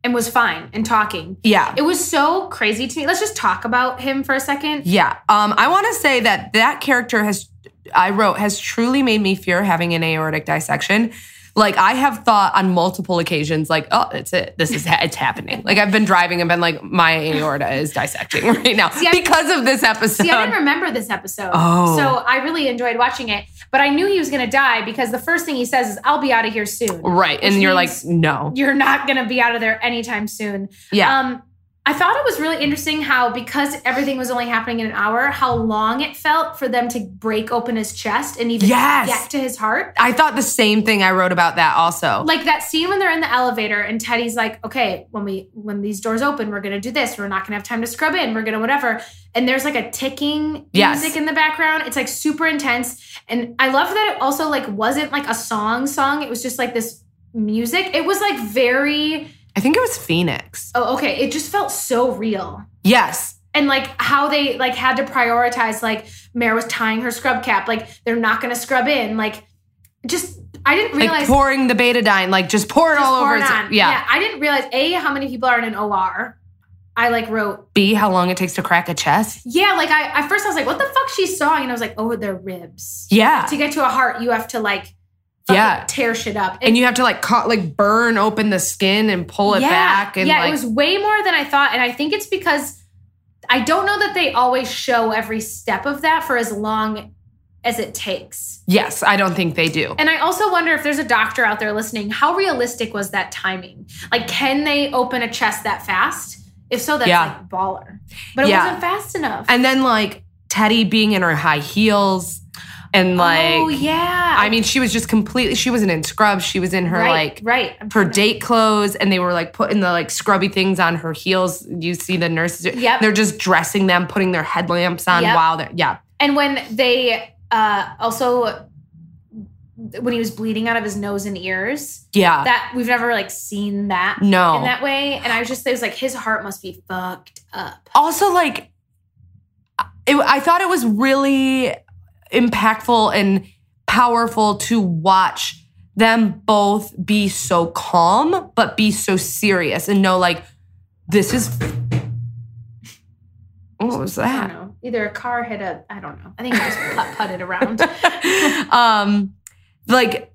S3: and was fine and talking.
S2: Yeah.
S3: It was so crazy to me. Let's just talk about him for a second.
S2: Yeah. Um, I want to say that that character has, I wrote, has truly made me fear having an aortic dissection. Like, I have thought on multiple occasions, like, oh, it's it. This is, it's happening. Like, I've been driving and been like, my aorta is dissecting right now see, because I, of this episode.
S3: See, I didn't remember this episode.
S2: Oh.
S3: So I really enjoyed watching it. But I knew he was going to die because the first thing he says is, I'll be out of here soon.
S2: Right. And you're like, no.
S3: You're not going to be out of there anytime soon.
S2: Yeah.
S3: Um, I thought it was really interesting how, because everything was only happening in an hour, how long it felt for them to break open his chest and even
S2: yes.
S3: get to his heart.
S2: I thought the same thing. I wrote about that also.
S3: Like that scene when they're in the elevator and Teddy's like, okay, when we when these doors open, we're going to do this. We're not going to have time to scrub in. We're going to whatever. And there's like a ticking
S2: yes.
S3: music in the background. It's like super intense. And I love that it also like wasn't like a song song. It was just like this music. It was like very...
S2: I think it was Phoenix.
S3: Oh, okay. It just felt so real.
S2: Yes.
S3: And like how they like had to prioritize, like Mare was tying her scrub cap. Like they're not going to scrub in. Like just, I didn't realize.
S2: Like pouring the betadine, like just pour it
S3: just
S2: all
S3: pour
S2: over.
S3: It on.
S2: Yeah.
S3: yeah. I didn't realize, A, how many people are in an O R. I like wrote.
S2: B, how long it takes to crack a chest.
S3: Yeah. Like I, at first I was like, what the fuck she's sawing? And I was like, oh, they're ribs.
S2: Yeah.
S3: To get to a heart, you have to like.
S2: Yeah,
S3: tear shit up,
S2: and, and you have to like cut, like burn open the skin and pull it
S3: yeah,
S2: back. And
S3: yeah,
S2: like,
S3: it was way more than I thought, and I think it's because I don't know that they always show every step of that for as long as it takes.
S2: Yes, I don't think they do.
S3: And I also wonder if there's a doctor out there listening. How realistic was that timing? Like, can they open a chest that fast? If so, that's
S2: yeah.
S3: like baller. But it
S2: yeah.
S3: wasn't fast enough.
S2: And then like Teddy being in her high heels. And like,
S3: oh yeah,
S2: I mean, she was just completely, she wasn't in scrubs. She was in her
S3: right,
S2: like,
S3: right.
S2: her date clothes, and they were like putting the like scrubby things on her heels. You see the nurses,
S3: yep.
S2: they're just dressing them, putting their headlamps on
S3: yep.
S2: while they're, yeah.
S3: And when they uh, also, when he was bleeding out of his nose and ears,
S2: yeah,
S3: that we've never like seen that
S2: no.
S3: in that way. And I was just, it was like, his heart must be fucked up.
S2: Also like, it, I thought it was really impactful and powerful to watch them both be so calm, but be so serious and know like, this is, what was that?
S3: I don't know. Either a car hit a, I don't know. I think it just putt-putted around.
S2: um, like,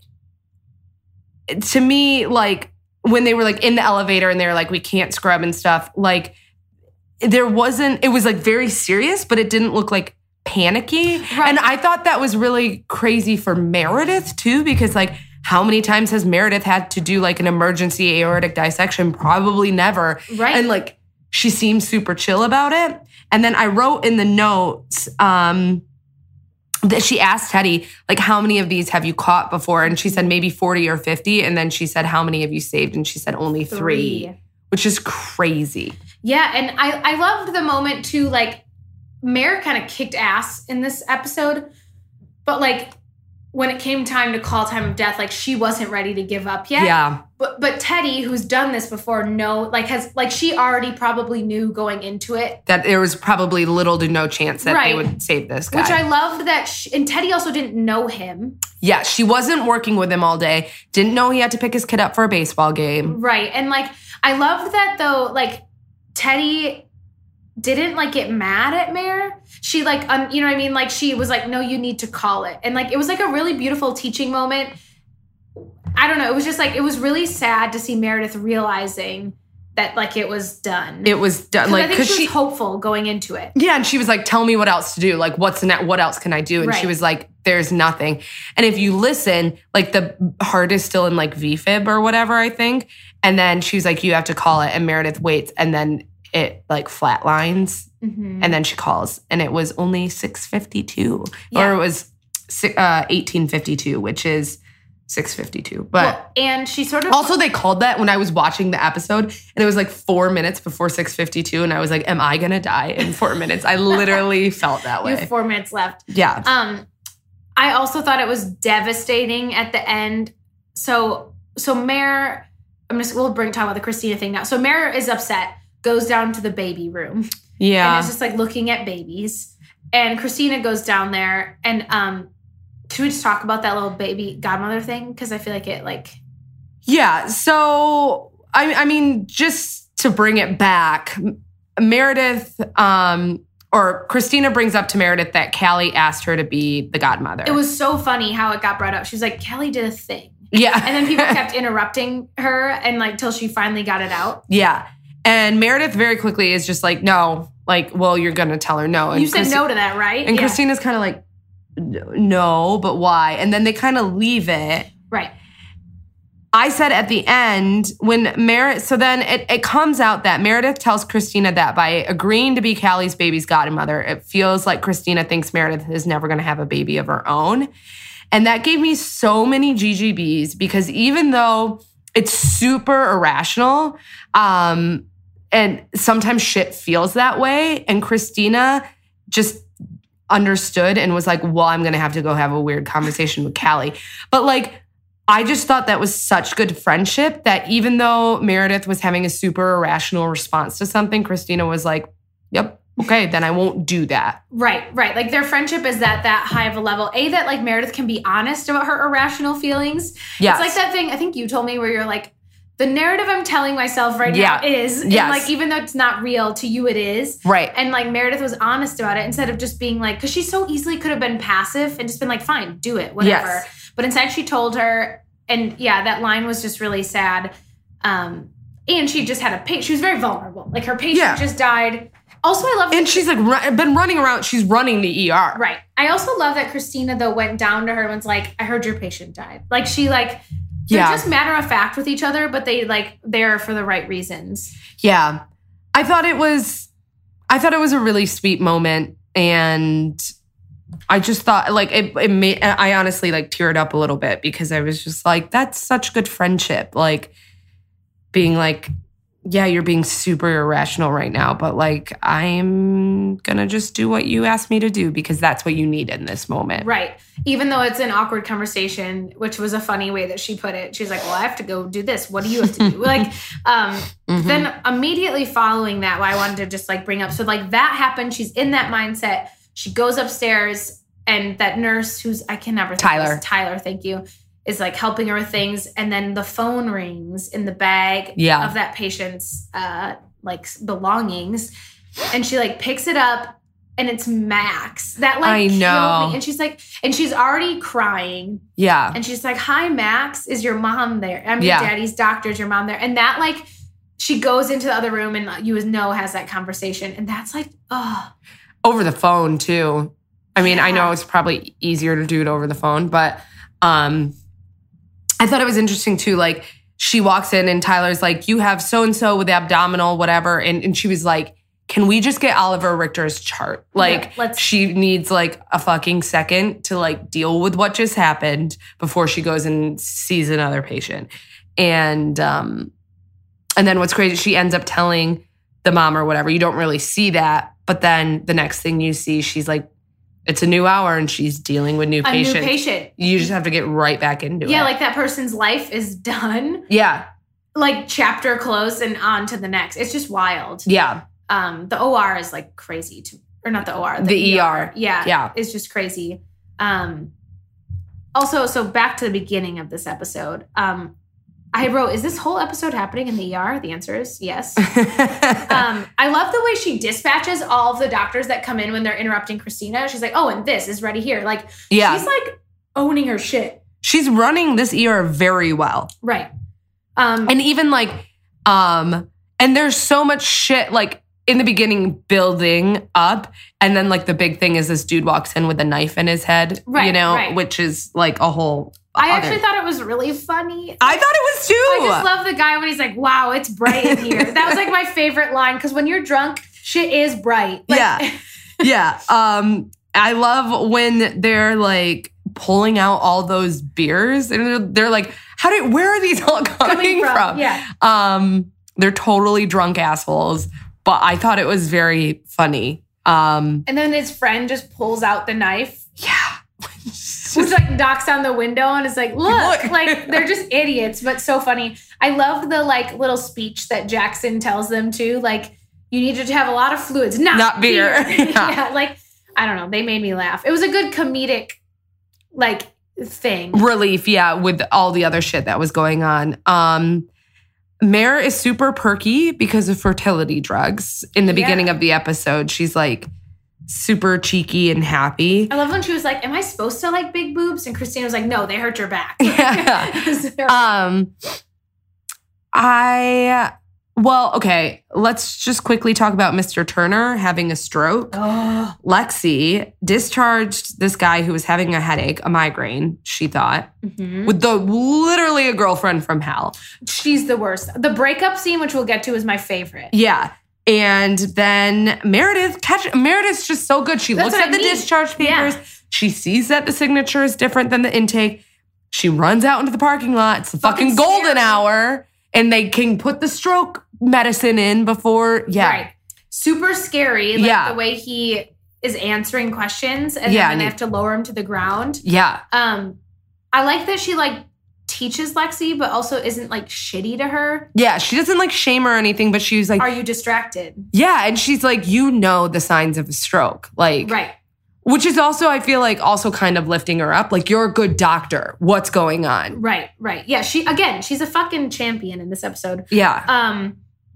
S2: to me, like, when they were like in the elevator and they were like, we can't scrub and stuff, like, there wasn't, it was like very serious, but it didn't look like panicky. Right. And I thought that was really crazy for Meredith too, because like, how many times has Meredith had to do like an emergency aortic dissection? Probably never.
S3: Right.
S2: And like, she seemed super chill about it. And then I wrote in the notes um, that she asked Teddy, like, how many of these have you caught before? And she said maybe forty or fifty. And then she said, how many have you saved? And she said only three, three. Which is crazy.
S3: Yeah. And I, I loved the moment too, like, Mare kind of kicked ass in this episode, but like when it came time to call time of death, like she wasn't ready to give up yet.
S2: Yeah.
S3: But but Teddy, who's done this before, no, like has like she already probably knew going into it
S2: that there was probably little to no chance that
S3: right.
S2: they would save this guy.
S3: Which I loved that, she, and Teddy also didn't know him.
S2: Yeah, she wasn't working with him all day. Didn't know he had to pick his kid up for a baseball game.
S3: Right, and like I loved that though. Like Teddy didn't like get mad at Mare. She like, um, you know what I mean? Like she was like, no, you need to call it. And like, it was like a really beautiful teaching moment. I don't know. It was just like, it was really sad to see Meredith realizing that like it was done.
S2: It was done. Like,
S3: I think she,
S2: she
S3: was hopeful going into it.
S2: Yeah. And she was like, tell me what else to do. Like, what's the net? What else can I do? And
S3: right.
S2: she was like, there's nothing. And if you listen, like the heart is still in like V fib or whatever, I think. And then she was like, you have to call it. And Meredith waits. And then it like flatlines mm-hmm. and then she calls and it was only six fifty-two yeah. or it was uh, eighteen fifty-two, which is six fifty-two. But
S3: well, and she sort of
S2: also they called that when I was watching the episode and it was like four minutes before six fifty-two and I was like, am I gonna die in four minutes? I literally felt that way.
S3: You have four minutes left.
S2: Yeah.
S3: Um, I also thought it was devastating at the end. So so Mare, I'm just we'll bring talk about the Christina thing now. So Mare is upset. Goes down to the baby room.
S2: Yeah.
S3: And is just like looking at babies. And Christina goes down there. And um, should we just talk about that little baby godmother thing? Because I feel like it like...
S2: Yeah. So I, I mean, just to bring it back, Meredith, um, or Christina brings up to Meredith that Callie asked her to be the godmother.
S3: It was so funny how it got brought up. She was like, Callie did a thing.
S2: Yeah.
S3: And then people kept interrupting her and like till she finally got it out.
S2: Yeah. And Meredith very quickly is just like, no, like, well, you're going to tell her no. And
S3: you said
S2: Christi-
S3: no to that, right?
S2: And
S3: yeah.
S2: Christina's kind of like, no, but why? And then they kind of leave it.
S3: Right.
S2: I said at the end, when Meredith, so then it, it comes out that Meredith tells Christina that by agreeing to be Callie's baby's godmother, it feels like Christina thinks Meredith is never going to have a baby of her own. And that gave me so many G G Bs because even though it's super irrational, um, and sometimes shit feels that way, and Christina just understood and was like, well, I'm going to have to go have a weird conversation with Callie. But like, I just thought that was such good friendship that even though Meredith was having a super irrational response to something, Christina was like, yep. Okay, then I won't do that.
S3: Right, right. Like their friendship is at that high of a level. A, that like Meredith can be honest about her irrational feelings.
S2: Yes.
S3: It's like that thing I think you told me where you're like, the narrative I'm telling myself right
S2: yeah.
S3: now is,
S2: yes.
S3: and like even though it's not real, to you it is.
S2: Right.
S3: And like Meredith was honest about it instead of just being like, because she so easily could have been passive and just been like, fine, do it, whatever.
S2: Yes.
S3: But instead she told her, and yeah, that line was just really sad. Um, and she just had a patient. She was very vulnerable. Like her patient
S2: yeah.
S3: just died. Also, I love
S2: and she's like run, been running around. She's running the E R.
S3: Right. I also love that Christina though went down to her and was like, "I heard your patient died." Like she like they're
S2: yeah.
S3: just matter of fact with each other, but they like they're for the right reasons.
S2: Yeah, I thought it was. I thought it was a really sweet moment, and I just thought like it. It made. I honestly like teared up a little bit because I was just like, "That's such good friendship." Like being like. Yeah, you're being super irrational right now, but like, I'm gonna just do what you asked me to do because that's what you need in this moment.
S3: Right. Even though it's an awkward conversation, which was a funny way that she put it. She's like, well, I have to go do this. What do you have to do? like, um, mm-hmm. Then immediately following that, what I wanted to just like bring up. So like that happened. She's in that mindset. She goes upstairs and that nurse who's, I can never think
S2: Tyler.
S3: This, Tyler, thank you. Is like helping her with things, and then the phone rings in the bag
S2: yeah.
S3: of that patient's uh, like belongings, and she like picks it up, and it's Max. That like
S2: I know,
S3: killed me. And she's like, and she's already crying.
S2: Yeah,
S3: and she's like, "Hi, Max, is your mom there? I'm
S2: yeah.
S3: your daddy's doctor. Is your mom there?" And that like, she goes into the other room, and you know has that conversation, and that's like, oh,
S2: over the phone too. I mean,
S3: yeah.
S2: I know it's probably easier to do it over the phone, but um. I thought it was interesting too. Like she walks in and Tyler's like, you have so-and-so with abdominal, whatever. And, and she was like, can we just get Oliver Richter's chart? Like
S3: yeah,
S2: she needs like a fucking second to like deal with what just happened before she goes and sees another patient. And, um, and then what's crazy, she ends up telling the mom or whatever, you don't really see that. But then the next thing you see, she's like, it's a new hour and she's dealing with new
S3: a
S2: patients.
S3: new patient.
S2: You just have to get right back into
S3: yeah,
S2: it.
S3: Yeah, like that person's life is done.
S2: Yeah.
S3: Like chapter closed and on to the next. It's just wild.
S2: Yeah.
S3: Um, the O R is like crazy to, or not the O R, the,
S2: the
S3: E R.
S2: E R.
S3: Yeah.
S2: Yeah.
S3: It's just crazy. Um, also, so back to the beginning of this episode. Um, I wrote, is this whole episode happening in the E R? The answer is yes. um, I love the way she dispatches all of the doctors that come in when they're interrupting Christina. She's like, oh, and this is ready here. Like,
S2: yeah.
S3: she's like owning her shit.
S2: She's running this E R very well.
S3: Right. Um,
S2: and even like, um, and there's so much shit like in the beginning building up. And then like the big thing is this dude walks in with a knife in his head,
S3: right,
S2: you know,
S3: right.
S2: which is like a whole
S3: I
S2: other.
S3: actually thought it was really funny.
S2: I thought it was too.
S3: I just love the guy when he's like, wow, it's bright in here. That was like my favorite line because when you're drunk, shit is bright. Like,
S2: yeah. Yeah. Um, I love when they're like pulling out all those beers and they're, they're like, how did, where are these all coming,
S3: coming from?
S2: from?
S3: Yeah.
S2: Um, they're totally drunk assholes, but I thought it was very funny. Um,
S3: and then his friend just pulls out the knife.
S2: Yeah.
S3: Which like knocks on the window and is like, look, look. Like they're just idiots, but so funny. I love the like little speech that Jackson tells them to, like, you need to have a lot of fluids, not,
S2: not beer.
S3: beer. yeah. yeah, like, I don't know. They made me laugh. It was a good comedic like thing.
S2: Relief, yeah, with all the other shit that was going on. Um, Mare is super perky because of fertility drugs. In the beginning
S3: Yeah.
S2: of the episode, she's like super cheeky and happy.
S3: I love when she was like, am I supposed to like big boobs? And Christina was like, no, they hurt your back.
S2: Yeah. um, I, well, okay, let's just quickly talk about Mister Turner having a stroke.
S3: Oh.
S2: Lexi discharged this guy who was having a headache, a migraine, she thought,
S3: Mm-hmm.
S2: with the literally a girlfriend from hell.
S3: She's the worst. The breakup scene, which we'll get to, is my favorite.
S2: Yeah. And then Meredith, catch Meredith's just so good. She
S3: That's
S2: looks
S3: what
S2: at
S3: I
S2: the
S3: mean.
S2: discharge papers.
S3: Yeah.
S2: She sees that the signature is different than the intake. She runs out into the parking lot. It's the
S3: Fucking
S2: fucking golden
S3: scary.
S2: hour. And they can put the stroke medicine in before, yeah.
S3: Right. Super scary. Like
S2: Yeah.
S3: the way he is answering questions and
S2: Yeah,
S3: then
S2: and
S3: they
S2: he-
S3: have to lower him to the ground.
S2: Yeah.
S3: Um, I like that she like teaches Lexi, but also isn't like shitty to her.
S2: Yeah. She doesn't like shame her or anything, but she's like,
S3: Are you distracted?
S2: yeah. And she's like, you know the signs of a stroke. Like,
S3: Right.
S2: which is also, I feel like, also kind of lifting her up. Like, you're a good doctor. What's going on?
S3: Right. Right. Yeah. She again, she's a fucking champion in this episode.
S2: Yeah.
S3: Um,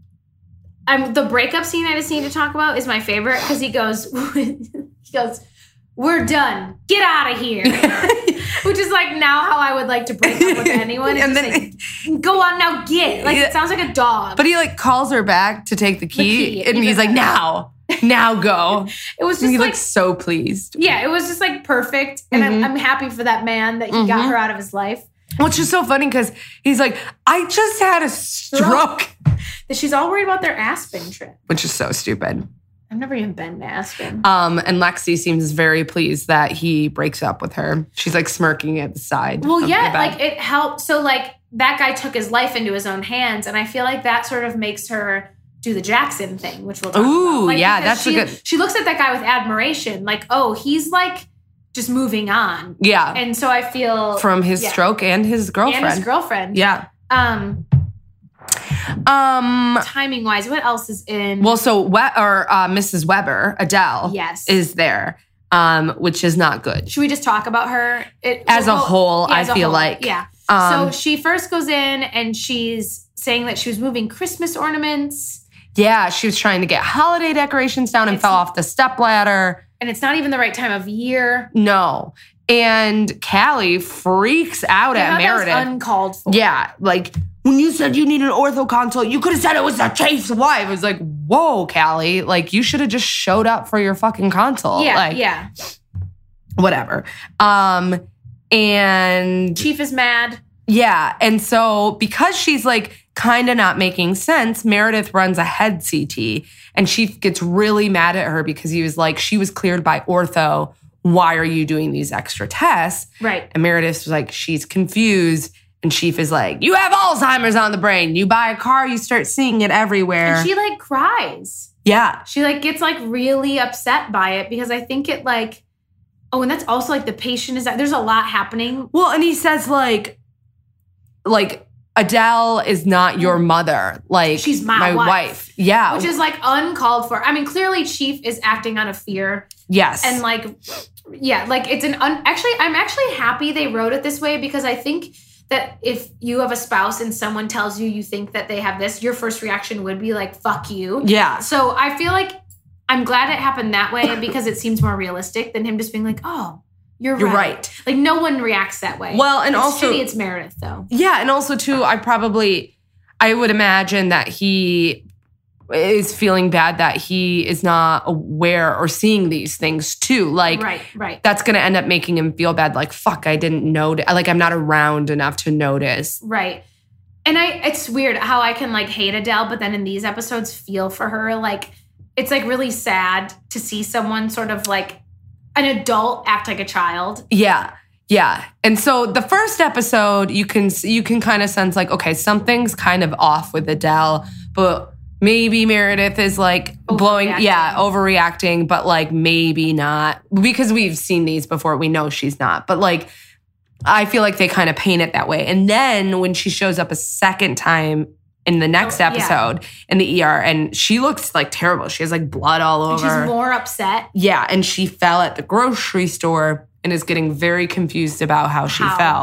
S3: I'm the breakup scene I just need to talk about is my favorite because he goes, he goes, we're done. Get out of here. Which is like now how I would like to break up with anyone.
S2: And
S3: And
S2: then-
S3: then go on now, get. Like
S2: Yeah.
S3: it sounds like a dog.
S2: But he like calls her back to take the key,
S3: key,
S2: and
S3: even
S2: he's like,
S3: better.
S2: now, now go.
S3: it was
S2: And
S3: just
S2: he
S3: like,
S2: looks so pleased.
S3: yeah, it was just like perfect. And
S2: Mhm.
S3: I'm, I'm happy for that man that he got
S2: Mhm.
S3: her out of his life.
S2: Which is so funny because he's like, I just had a stroke.
S3: That she's all worried about their Aspen trip.
S2: Which is so stupid.
S3: I've never even been to Aspen.
S2: Um, and Lexi seems very pleased that he breaks up with her. She's like smirking at the side.
S3: Well,
S2: of
S3: yeah,
S2: the bed.
S3: like it helped. So, like, that guy took his life into his own hands. And I feel like that sort of makes her do the Jackson thing, which we'll talk
S2: Ooh,
S3: about. Like,
S2: yeah,
S3: because
S2: that's a
S3: she,
S2: good-
S3: She looks at that guy with admiration, like, oh, he's like just moving on.
S2: yeah,
S3: And so I feel.
S2: from his
S3: yeah.
S2: stroke and his girlfriend.
S3: And his girlfriend.
S2: Yeah.
S3: Um,
S2: Um.
S3: timing wise, what else is in?
S2: Well, so we- or uh, Missus Weber, Adele,
S3: Yes.
S2: is there, um, which is not good.
S3: Should we just talk about her? It,
S2: As
S3: we'll
S2: a
S3: go-
S2: whole,
S3: yeah,
S2: I
S3: as a
S2: feel
S3: whole,
S2: like.
S3: Yeah.
S2: Um,
S3: so she first goes in and she's saying that she was moving Christmas ornaments.
S2: Yeah, she was trying to get holiday decorations down and
S3: It's-
S2: fell off the stepladder.
S3: And it's not even the right time of year.
S2: No. And Callie freaks out
S3: I
S2: at
S3: thought that was
S2: Meredith.
S3: uncalled for.
S2: Yeah, like when you said you need an ortho consult, you could have said it was the chief's wife. It was like, whoa, Callie, like you should have just showed up for your fucking consult.
S3: Yeah,
S2: like,
S3: yeah.
S2: whatever. Um, and
S3: Chief is mad.
S2: yeah, and so because she's like kind of not making sense, Meredith runs a head C T, and she gets really mad at her because he was like, she was cleared by ortho. Why are you doing these extra tests?
S3: Right.
S2: And Meredith was like, she's confused. And Chief is like, you have Alzheimer's on the brain. You buy a car, you start seeing it everywhere.
S3: And she like cries.
S2: yeah.
S3: She like gets like really upset by it because I think it like, oh, and that's also like the patient is that there's a lot happening.
S2: Well, and he says like, like Adele is not your mother. Like
S3: She's my wife.
S2: Yeah.
S3: Which is like uncalled for. I mean, clearly Chief is acting out of fear.
S2: yes.
S3: And like, yeah, like it's an un- actually, I'm actually happy they wrote it this way because I think that if you have a spouse and someone tells you you think that they have this, your first reaction would be like, fuck you.
S2: yeah.
S3: So I feel like I'm glad it happened that way because it seems more realistic than him just being like, oh, you're,
S2: You're
S3: right.
S2: right.
S3: Like no one reacts that way.
S2: Well, and
S3: it's
S2: also-
S3: shitty it's Meredith though.
S2: Yeah. And also too, I probably, I would imagine that he is feeling bad that he is not aware or seeing these things too. Like,
S3: right, right.
S2: that's going to end up making him feel bad. Like, fuck, I didn't notice. Like, I'm not around enough to notice.
S3: Right. And I it's weird how I can like hate Adele, but then in these episodes feel for her. Like it's like really sad to see someone sort of like an adult act like a child.
S2: Yeah. Yeah. And so the first episode, you can you can kind of sense like, okay, something's kind of off with Adele, but maybe Meredith is like blowing,
S3: Overreacting.
S2: yeah, overreacting, but like maybe not. Because we've seen these before, we know she's not. But like, I feel like they kind of paint it that way. And then when she shows up a second time in the next
S3: Oh, yeah.
S2: episode in the E R, and she looks like terrible. She has like blood all
S3: And
S2: over.
S3: she's more upset.
S2: Yeah, and she fell at the grocery store and is getting very confused about how she
S3: How?
S2: fell.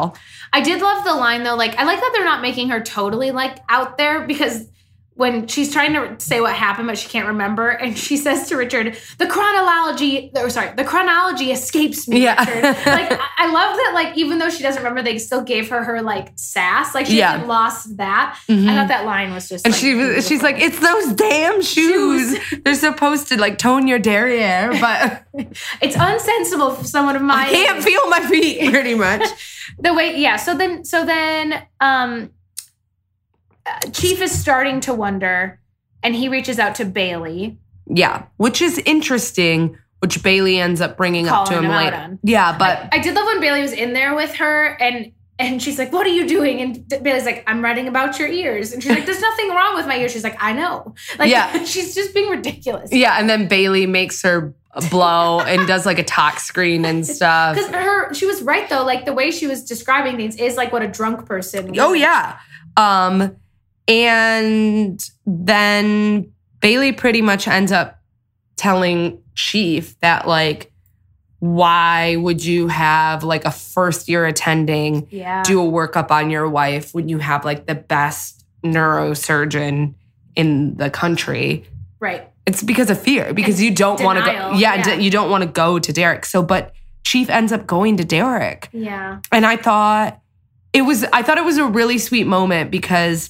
S3: I did love the line though. Like, I like that they're not making her totally like out there, because when she's trying to say what happened, but she can't remember, and she says to Richard, "The chronology, or sorry, the chronology escapes me."
S2: Yeah.
S3: Richard. Like, I, I love that. Like, even though she doesn't remember, they still gave her her like sass. Like, she
S2: Yeah.
S3: hasn't lost that.
S2: Mhm.
S3: I thought that line was just.
S2: And
S3: like,
S2: she was,
S3: beautiful.
S2: she's like, "It's those damn shoes. They're supposed to like tone your derriere, but
S3: it's unsensible for someone of my
S2: I can't
S3: age."
S2: feel my feet pretty much."
S3: The way, yeah. So then, so then, um, uh, Chief is starting to wonder, and he reaches out to Bailey.
S2: Yeah, which is interesting, which Bailey ends up bringing up to
S3: Calling
S2: him
S3: him out
S2: later.
S3: on.
S2: Yeah, but
S3: I, I did love when Bailey was in there with her, and and she's like, "What are you doing?" And Bailey's like, "I'm writing about your ears." And she's like, "There's nothing wrong with my ears." She's like, "I know." Like,
S2: Yeah.
S3: she's just being ridiculous.
S2: yeah, and then Bailey makes her blow and does like a talk screen and stuff.
S3: Because her, she was right though. Like, the way she was describing things is like what a drunk person would.
S2: Oh yeah. Um, and then Bailey pretty much ends up telling Chief that like, why would you have like a first year attending
S3: Yeah.
S2: do a workup on your wife when you have like the best neurosurgeon in the country?
S3: Right.
S2: It's because of fear, because you don't want to go.
S3: denial,
S2: Yeah,
S3: yeah.
S2: d- you don't want to go to Derek. So, but Chief ends up going to Derek.
S3: Yeah.
S2: And I thought it was I thought it was a really sweet moment, because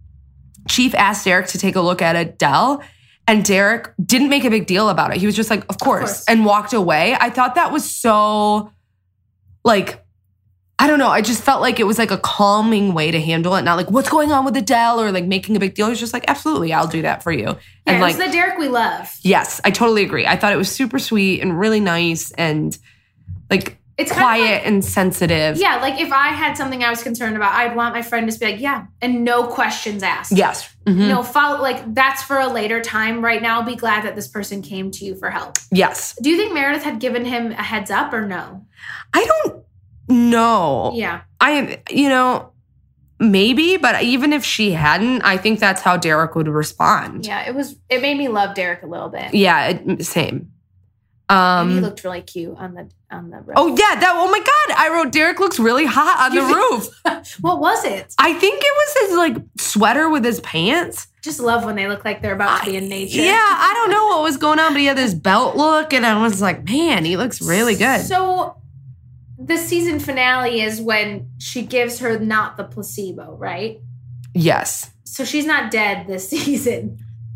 S2: Chief asked Derek to take a look at Adele, and Derek didn't make a big deal about it. He was just like, of course,
S3: course.
S2: and walked away. I thought that was so, like, I don't know. I just felt like it was like a calming way to handle it. Not like, what's going on with Adele, or like making a big deal. He was just like, absolutely, I'll do that for you.
S3: Yeah,
S2: And like,
S3: it's the Derek we love.
S2: yes, I totally agree. I thought it was super sweet and really nice and like
S3: It's kind of
S2: quiet
S3: like-
S2: and sensitive.
S3: Yeah, like if I had something I was concerned about, I'd want my friend to just be like, yeah, and no questions asked.
S2: Yes. Mhm.
S3: You know, follow, like, that's for a later time. Right now, be glad that this person came to you for help.
S2: Yes.
S3: Do you think Meredith had given him a heads up or no?
S2: I don't know.
S3: Yeah.
S2: I am, you know, maybe, but even if she hadn't, I think that's how Derek would respond.
S3: Yeah, it was, it made me love Derek a little bit.
S2: Yeah, it, same.
S3: And he
S2: Um,
S3: looked really cute on the, on the roof.
S2: oh, yeah. That. Oh, my God. I wrote Derek looks really hot on the roof.
S3: What was it?
S2: I think it was his, like, sweater with his pants.
S3: Just love when they look like they're about to be in nature.
S2: Yeah, I don't know what was going on, but he had this belt look, and I was like, man, he looks really good.
S3: So the season finale is when she gives her not the placebo, right?
S2: Yes.
S3: So she's not dead this season.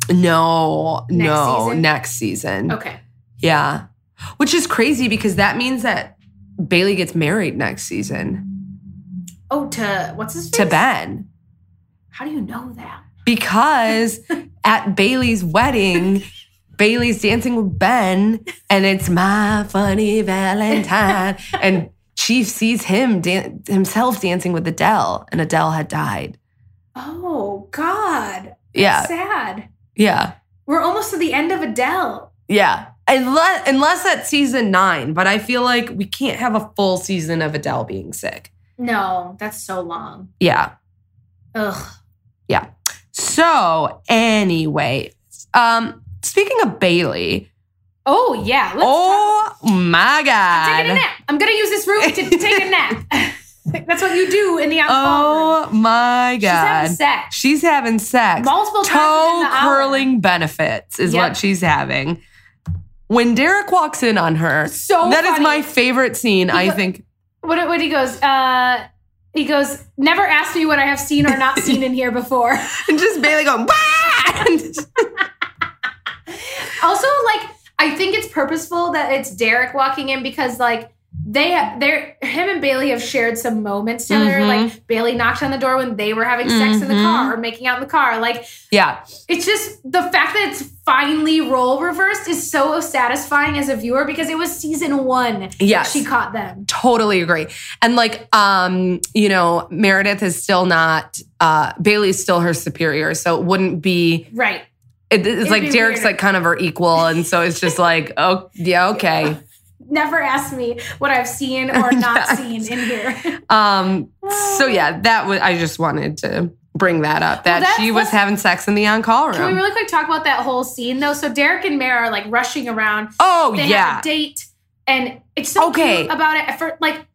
S2: No,
S3: Next
S2: no,
S3: season?
S2: next season.
S3: Okay.
S2: Yeah. Which is crazy, because that means that Bailey gets married next season
S3: Oh, to what's his face?
S2: to Ben.
S3: How do you know that?
S2: Because at Bailey's wedding, Bailey's dancing with Ben, and it's my funny Valentine. And Chief sees him dan- himself dancing with Adele, and Adele had died.
S3: Oh God.
S2: Yeah.
S3: Sad.
S2: Yeah.
S3: We're almost to the end of Adele.
S2: Yeah. Unless, unless at season nine, but I feel like we can't have a full season of Adele being sick.
S3: No, that's so long.
S2: Yeah.
S3: Ugh.
S2: Yeah. So anyway, um, speaking of Bailey,
S3: Oh yeah. Let's talk.
S2: oh my
S3: I'm taking a
S2: God.
S3: nap. I'm gonna use this room to take a nap. That's what you do in the alcohol room.
S2: Oh my
S3: She's having
S2: God.
S3: sex.
S2: She's having sex.
S3: Multiple times
S2: Toe
S3: within the hour.
S2: curling benefits is
S3: Yep.
S2: what she's having. When Derek walks in on her,
S3: So
S2: that is
S3: funny.
S2: my favorite scene, I
S3: go-
S2: think.
S3: What, what he goes, uh, he goes, never ask me what I have seen or not seen in here before.
S2: And just Bailey going, "Bah!"
S3: Also, like, I think it's purposeful that it's Derek walking in, because, like, they, they're, him and Bailey have shared some moments together.
S2: Mhm.
S3: Like, Bailey knocked on the door when they were having sex in the
S2: Mhm.
S3: car or making out in the car. Like,
S2: Yeah.
S3: it's just the fact that it's finally role reversed is so satisfying as a viewer, because it was season one
S2: Yes.
S3: that she caught them.
S2: Totally agree. And like, um, you know, Meredith is still not, uh, Bailey's still her superior. So it wouldn't be,
S3: Right.
S2: it, it's like
S3: be
S2: Derek's
S3: weird.
S2: like kind of her equal. And so it's just like, oh, yeah, okay.
S3: Never ask me what I've seen or not
S2: Yes.
S3: seen in here.
S2: Um, so yeah, that was, I just wanted to bring that up, that
S3: that's-
S2: she was
S3: let's-
S2: having sex in the on-call room.
S3: Can we really quick talk about that whole scene though? So Derek and Mara are like rushing around.
S2: oh,
S3: They
S2: yeah.
S3: have a date, and it's so
S2: Okay.
S3: cute about it. For like,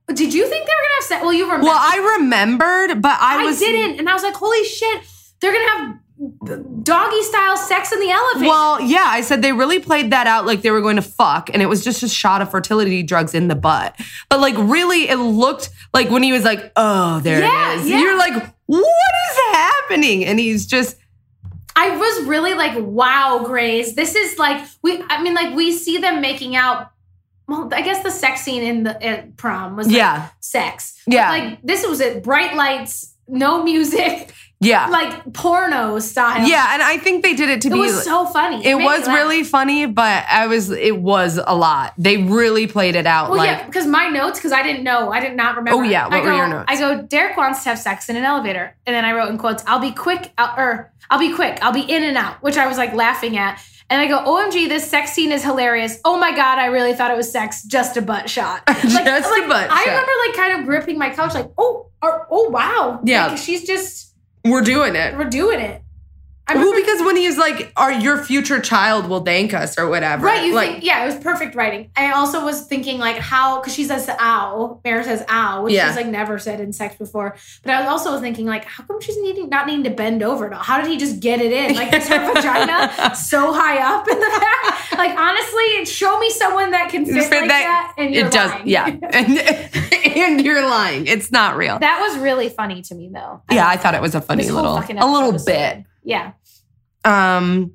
S3: Did you think they were gonna have sex? Well, you remember.
S2: Well, I remembered, but I,
S3: I
S2: was
S3: didn't, and I was like, holy shit, they're gonna have doggy style sex in the elevator.
S2: Well, yeah, I said they really played that out like they were going to fuck, and it was just a shot of fertility drugs in the butt. But like, really, it looked like when he was like, "Oh, there
S3: yeah,
S2: it is."
S3: Yeah.
S2: You're like, "What is happening?" And he's just.
S3: I was really like, "Wow, Grace, this is like we." I mean, like we see them making out. Well, I guess the sex scene in the at prom was like
S2: yeah.
S3: sex.
S2: Yeah,
S3: but like this was it. Bright lights, no music.
S2: Yeah.
S3: Like porno style.
S2: Yeah, and I think they did it to
S3: it
S2: be.
S3: It was so funny. It,
S2: it was really funny, but I was. It was a lot. They really played it out.
S3: Well,
S2: like,
S3: yeah, because my notes, because I didn't know, I did not remember.
S2: Oh yeah, what
S3: I
S2: were
S3: go,
S2: your notes?
S3: I go, Derek wants to have sex in an elevator, and then I wrote in quotes, "I'll be quick," I'll, or "I'll be quick, I'll be in and out," which I was like laughing at. And I go, O M G, this sex scene is hilarious. Oh my God, I really thought it was sex, just a butt shot. Like,
S2: just
S3: like,
S2: a butt
S3: I
S2: shot.
S3: remember like kind of gripping my couch, like, oh, oh, oh wow.
S2: Yeah.
S3: Like, she's just,
S2: we're doing it.
S3: we're doing it. I
S2: Well,
S3: remember,
S2: because when he's like, "Our your future child will thank us" or whatever.
S3: right, you
S2: like,
S3: think, yeah, it was perfect writing. I also was thinking like how, because she says ow, Mare says ow, which
S2: Yeah.
S3: she's like never said in sex before. But I was also thinking like, how come she's needing not needing to bend over at all? How did he just get it in? Like, is her vagina so high up in the back? Like, honestly, show me someone that can fit,
S2: fit
S3: like
S2: that-
S3: that, and you're
S2: it does,
S3: lying.
S2: yeah, and, and you're lying. It's not real.
S3: That was really funny to me though.
S2: Yeah, I thought it was a funny
S3: This whole
S2: little,
S3: fucking
S2: a little
S3: episode was so
S2: bit.
S3: good. Yeah.
S2: Um.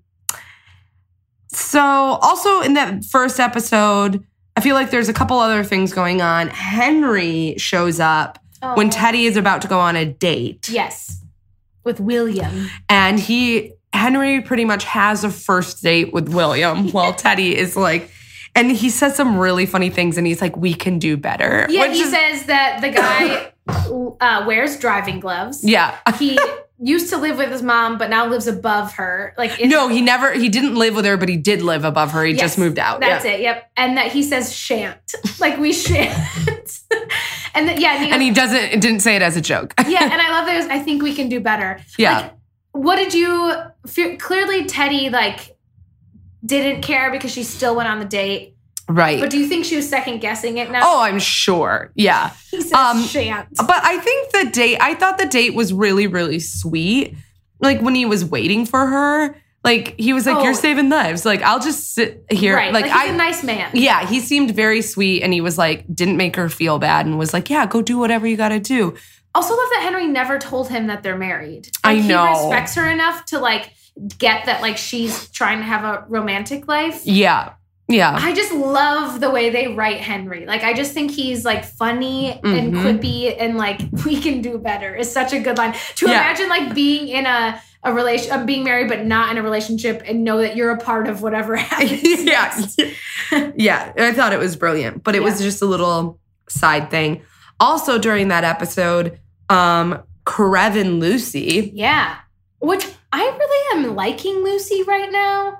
S2: So also in that first episode, I feel like there's a couple other things going on. Henry shows up
S3: Oh.
S2: when Teddy is about to go on a date.
S3: Yes. With William.
S2: And he, Henry pretty much has a first date with William while Teddy is like, and he says some really funny things and he's like, we can do better.
S3: Yeah,
S2: which
S3: he
S2: is,
S3: says that the guy uh, wears driving gloves.
S2: yeah.
S3: He used to live with his mom, but now lives above her. Like in,
S2: No, he never, he didn't live with her, but he did live above her. He
S3: Yes,
S2: just moved out.
S3: That's
S2: yeah.
S3: it. Yep. And that he says shan't. Like we shan't. and that, yeah. And he,
S2: And he doesn't, didn't say it as a joke.
S3: yeah. And I love that. I think we can do better.
S2: Yeah.
S3: Like, what did you, fe- clearly Teddy like didn't care because she still went on the date.
S2: Right.
S3: But do you think she was second guessing it now?
S2: Oh, I'm sure. Yeah.
S3: He says
S2: um,
S3: shan't.
S2: But I think the date, I thought the date was really, really sweet. Like when he was waiting for her, like he was like,
S3: Oh.
S2: you're saving lives. Like I'll just sit here.
S3: Right.
S2: Like,
S3: Like, he's
S2: I,
S3: a nice man.
S2: yeah, he seemed very sweet and he was like, didn't make her feel bad and was like, yeah, go do whatever you got to do.
S3: Also love that Henry never told him that they're married.
S2: I
S3: Like,
S2: know.
S3: He respects her enough to like get that like she's trying to have a romantic life.
S2: Yeah. Yeah.
S3: I just love the way they write Henry. Like, I just think he's like funny and
S2: Mhm.
S3: quippy and like, we can do better is such a good line. To
S2: Yeah.
S3: imagine like being in a, a relation, uh, being married, but not in a relationship and know that you're a part of whatever happens.
S2: yeah. Yeah. I thought it was brilliant, but it was
S3: Yeah.
S2: just a little side thing. Also during that episode, um, Karev and Lucy,
S3: Yeah. Which I really am liking Lucy right now.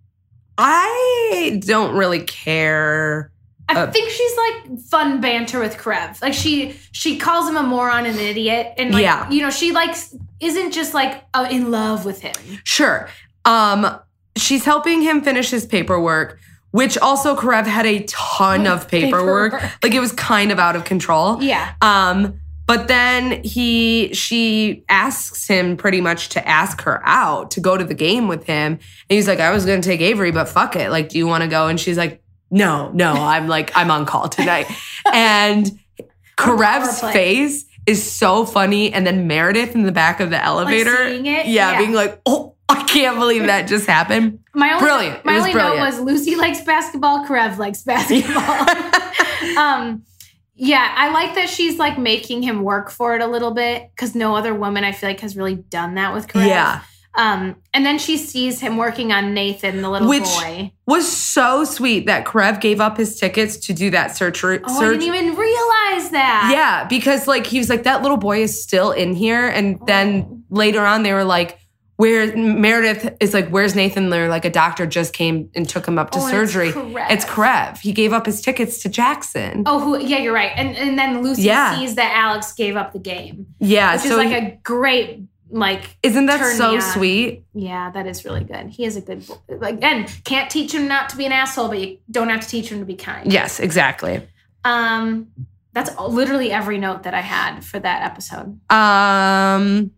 S2: I don't really care.
S3: I
S2: Uh,
S3: think she's like fun banter with Karev. Like she she calls him a moron and an idiot. And like,
S2: Yeah.
S3: you know, she likes isn't just like uh, in love with him.
S2: Sure. Um, she's helping him finish his paperwork, which also Karev had a ton of paperwork.
S3: Paperwork.
S2: Like it was kind of out of control.
S3: Yeah.
S2: Um, but then he she asks him pretty much to ask her out to go to the game with him. And he's like, I was gonna take Avery, but fuck it. Like, do you wanna go? And she's like, No, no, I'm like, I'm on call tonight. And Karev's
S3: Power play.
S2: face is so funny. And then Meredith in the back of the elevator.
S3: seeing it?
S2: Yeah,
S3: Yeah.
S2: being like, oh, I can't believe that just happened.
S3: My only,
S2: Brilliant.
S3: My
S2: It was
S3: only
S2: brilliant.
S3: note was Lucy likes basketball, Karev likes basketball. um, yeah, I like that she's like making him work for it a little bit because no other woman I feel like has really done that with Karev.
S2: Yeah.
S3: Um, and then she sees him working on Nathan, the little
S2: Which
S3: boy.
S2: was so sweet that Karev gave up his tickets to do that surgery.
S3: Oh, I didn't even realize that.
S2: Yeah, because like he was like, that little boy is still in here. And then
S3: Oh.
S2: later on they were like, where Meredith is like, where's Nathan? They're like, a doctor just came and took him up to
S3: Oh, and
S2: surgery.
S3: It's Karev.
S2: It's Karev. He gave up his tickets to Jackson.
S3: Oh, who? Yeah, you're right. And and then Lucy
S2: Yeah.
S3: sees that Alex gave up the game,
S2: Yeah.
S3: which
S2: so
S3: is like
S2: he-
S3: a great like.
S2: isn't that
S3: turn
S2: so
S3: me on.
S2: sweet?
S3: Yeah, that is really good. He is a good. Again, can't teach him not to be an asshole, but you don't have to teach him to be kind.
S2: Yes, exactly.
S3: Um. That's literally every note that I had for that episode.
S2: Um,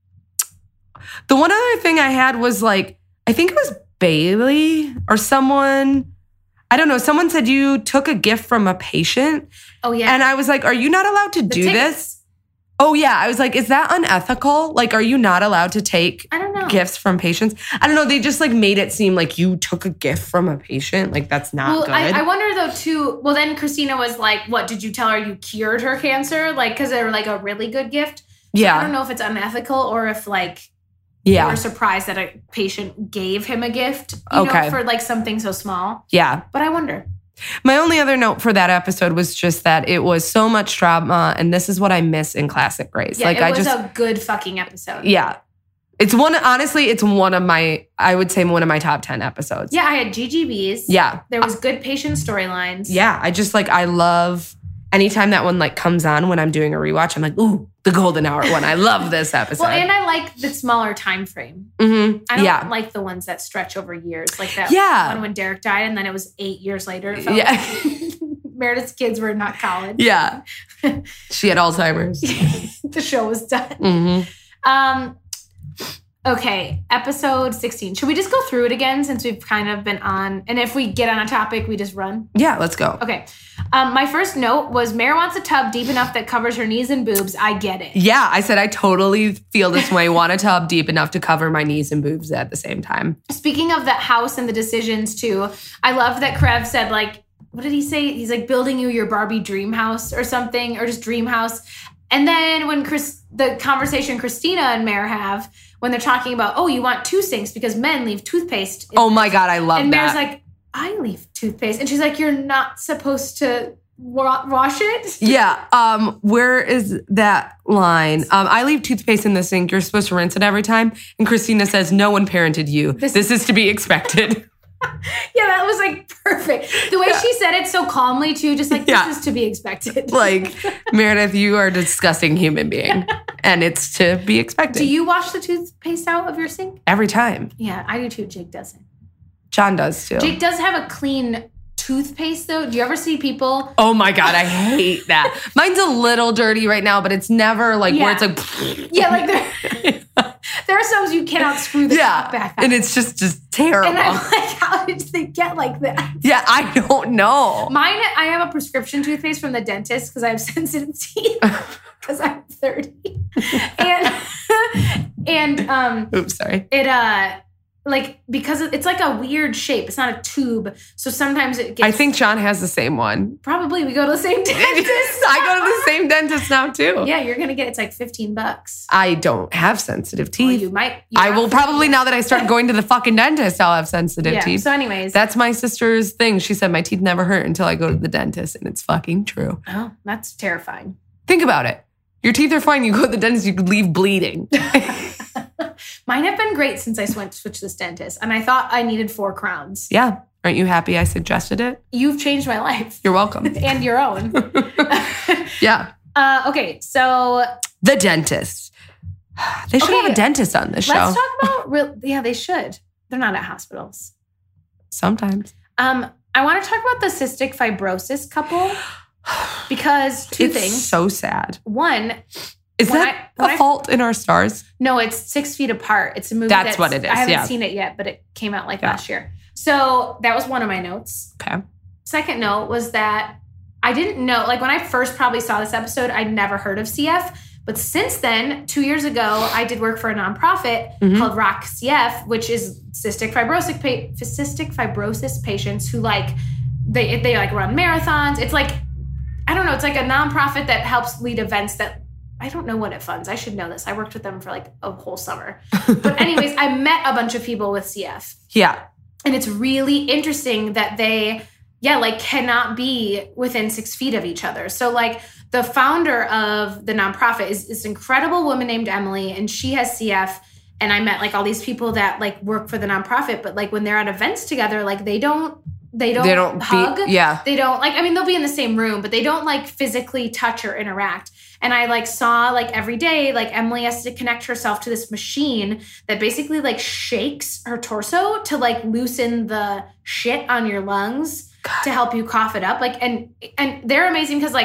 S2: the one other thing I had was like, I think it was Bailey or someone. I don't know. Someone said you took a gift from a patient.
S3: Oh, yeah.
S2: And I was like, are you not allowed to
S3: The
S2: do
S3: tickets.
S2: this? Oh, yeah. I was like, is that unethical? Like, are you not allowed to take
S3: I don't know.
S2: gifts from patients? I don't know. They just like made it seem like you took a gift from a patient. Like, that's not
S3: Well,
S2: good.
S3: I, I wonder though too. Well, then Christina was like, "What did you tell her you cured her cancer? Like, because they were like a really good gift." So
S2: yeah.
S3: I don't know if it's unethical or if like
S2: Yeah.
S3: you were surprised that a patient gave him a gift. You
S2: Okay.
S3: know, for like something so small.
S2: Yeah.
S3: But I wonder.
S2: My only other note for that episode was just that it was so much drama, and this is what I miss in classic Grace.
S3: Yeah,
S2: like
S3: it
S2: I
S3: was
S2: just,
S3: a good fucking episode.
S2: yeah, it's one. Honestly, it's one of my. I would say one of my top ten episodes.
S3: Yeah, I had G G Bs.
S2: Yeah,
S3: There was good patient storylines.
S2: yeah. I just like I love anytime that one like comes on when I'm doing a rewatch. I'm like, ooh, the golden hour one. I love this episode.
S3: Well, and I like the smaller time frame.
S2: mm-hmm.
S3: I don't
S2: Yeah,
S3: like the ones that stretch over years, like that
S2: Yeah.
S3: one when Derek died, and then it was eight years later. It felt
S2: yeah,
S3: like Meredith's kids were not college.
S2: yeah. She had Alzheimer's.
S3: The show was done.
S2: Mm-hmm.
S3: Um, okay, episode sixteen. Should we just go through it again since we've kind of been on? And if we get on a topic, we just run?
S2: Yeah, let's go.
S3: Okay. Um, my first note was Mare wants a tub deep enough that covers her knees and boobs. I get it.
S2: Yeah, I said I totally feel this way. Want a tub deep enough to cover my knees and boobs at the same time.
S3: Speaking of that house and the decisions too, I love that Krev said like, what did he say? He's like building you your Barbie dream house or something, or just dream house. And then when Chris, the conversation Christina and Mare have, when they're talking about, oh, you want two sinks because men leave toothpaste. in
S2: Oh my God, I love
S3: And
S2: that.
S3: Mare's like, I leave toothpaste. And she's like, you're not supposed to wa- wash it?
S2: Yeah. Um, where is that line? Um, I leave toothpaste in the sink. You're supposed to rinse it every time. And Christina says, no one parented you. This,
S3: This-
S2: is to be expected.
S3: Yeah, that was like perfect. The way
S2: Yeah.
S3: she said it so calmly too, just like, this
S2: Yeah.
S3: is to be expected.
S2: Like, Meredith, you are a disgusting human being. And it's to be expected.
S3: Do you wash the toothpaste out of your sink?
S2: Every time.
S3: Yeah, I do too. Jake doesn't.
S2: John does too.
S3: Jake does have a clean toothpaste though. Do you ever see people?
S2: Oh my God, I hate that. Mine's a little dirty right now, but it's never like
S3: Yeah.
S2: where it's like,
S3: Yeah, like there, there are some you cannot screw the
S2: yeah.
S3: top back on.
S2: And it's just, just terrible.
S3: And I'm like, how did they get like that?
S2: Yeah, I don't know.
S3: Mine, I have a prescription toothpaste from the dentist because I have sensitive teeth because I'm thirty. And, and, um,
S2: Oops, sorry.
S3: it, uh, like, because it's like a weird shape. It's not a tube. So sometimes it gets.
S2: I think John has the same one.
S3: Probably we go to the same dentist.
S2: I go to the same dentist now too.
S3: Yeah, you're going to get, it's like fifteen bucks.
S2: I don't have sensitive
S3: Well,
S2: teeth.
S3: you might. you
S2: I
S3: have
S2: will
S3: to-
S2: probably, now that I start going to the fucking dentist, I'll have sensitive
S3: Yeah.
S2: teeth.
S3: So, anyways.
S2: That's my sister's thing. She said my teeth never hurt until I go to the dentist, and it's fucking true.
S3: Oh, that's terrifying.
S2: Think about it. Your teeth are fine. You go to the dentist, you could leave bleeding.
S3: Mine have been great since I went to switch this dentist, and I thought I needed four crowns.
S2: Yeah. Aren't you happy I suggested it?
S3: You've changed my life
S2: You're welcome.
S3: and your own.
S2: Yeah.
S3: uh, okay, so
S2: The dentist. They should
S3: Okay,
S2: have a dentist on this show.
S3: let's talk about real. Yeah, they should. They're not at hospitals.
S2: Sometimes.
S3: Um, I want to talk about the cystic fibrosis couple because two
S2: it's
S3: things.
S2: so sad.
S3: One,
S2: Is
S3: When
S2: that
S3: I- when
S2: a
S3: I-
S2: fault in our stars?
S3: no, it's Six Feet Apart. It's a movie.
S2: That's what it is,
S3: I haven't
S2: yeah.
S3: seen it yet, but it came out like
S2: Yeah.
S3: last year. So that was one of my notes.
S2: Okay.
S3: Second note was that I didn't know, like when I first probably saw this episode, I'd never heard of C F. But since then, two years ago, I did work for a nonprofit
S2: Mhm.
S3: called Rock C F, which is cystic fibrosis pa- cystic fibrosis patients who like they they like run marathons. It's like I don't know. It's like a nonprofit that helps lead events that I don't know what it funds. I should know this. I worked with them for like a whole summer. But anyways, I met a bunch of people with C F.
S2: Yeah.
S3: And it's really interesting that they, yeah, like cannot be within six feet of each other. So like the founder of the nonprofit is this incredible woman named Emily, and she has C F. And I met like all these people that like work for the nonprofit, but like when they're at events together, like they don't, they don't,
S2: They don't
S3: hug.
S2: be, yeah.
S3: They don't like, I mean, they'll be in the same room, but they don't like physically touch or interact. And I like saw like every day, like Emily has to connect herself to this machine that basically like shakes her torso to like loosen the shit on your lungs
S2: God.
S3: to help you cough it up. Like, and, and they're amazing because like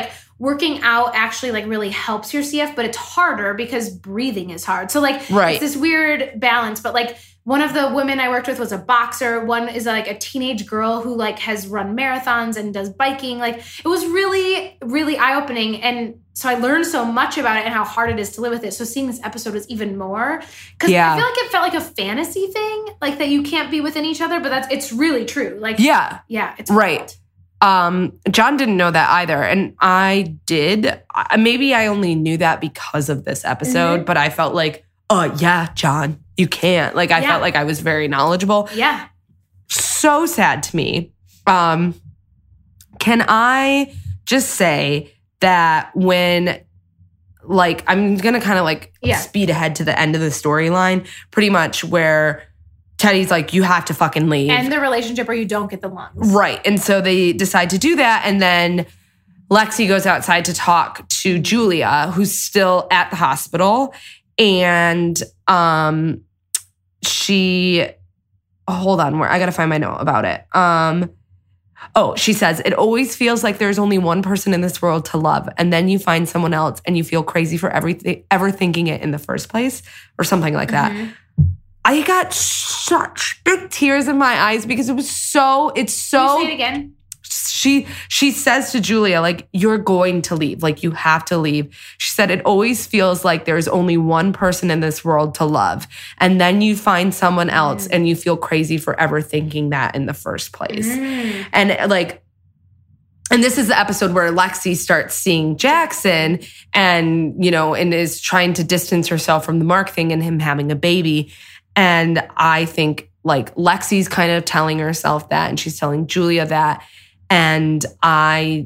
S3: working out actually like really helps your C F, but it's harder because breathing is hard. So like
S2: right.
S3: it's this weird balance, but like one of the women I worked with was a boxer. One is like a teenage girl who like has run marathons and does biking. Like it was really, really eye-opening. And so I learned so much about it and how hard it is to live with it. So seeing this episode was even more, because
S2: yeah.
S3: I feel like it felt like a fantasy thing, like that you can't be within each other, but that's, it's really true. Like,
S2: yeah,
S3: yeah, it's
S2: right. Um, John didn't know that either. And I did. Maybe I only knew that because of this episode, mm-hmm. but I felt like, oh yeah, John, you can't. Like I yeah. felt like I was very knowledgeable.
S3: Yeah.
S2: So sad to me. Um, can I just say that when, like, I'm going to kind of like
S3: yeah.
S2: speed ahead to the end of the storyline, pretty much where Teddy's like, you have to fucking leave.
S3: End the relationship or you don't get the lungs.
S2: Right. And so they decide to do that. And then Lexi goes outside to talk to Julia, who's still at the hospital. And um, she, oh, hold on, where I got to find my note about it. Um, oh, she says, it always feels like there's only one person in this world to love. And then you find someone else and you feel crazy for everything, ever thinking it in the first place or something like that.
S3: Mm-hmm.
S2: I got such big tears in my eyes because it was so, it's so.
S3: Can you say it again?
S2: She she says to Julia, like, you're going to leave. Like, you have to leave. She said, it always feels like there's only one person in this world to love. And then you find someone else mm. and you feel crazy for ever thinking that in the first place.
S3: Mm.
S2: And like, and this is the episode where Lexi starts seeing Jackson and, you know, and is trying to distance herself from the Mark thing and him having a baby. And I think like Lexi's kind of telling herself that, and she's telling Julia that. And I,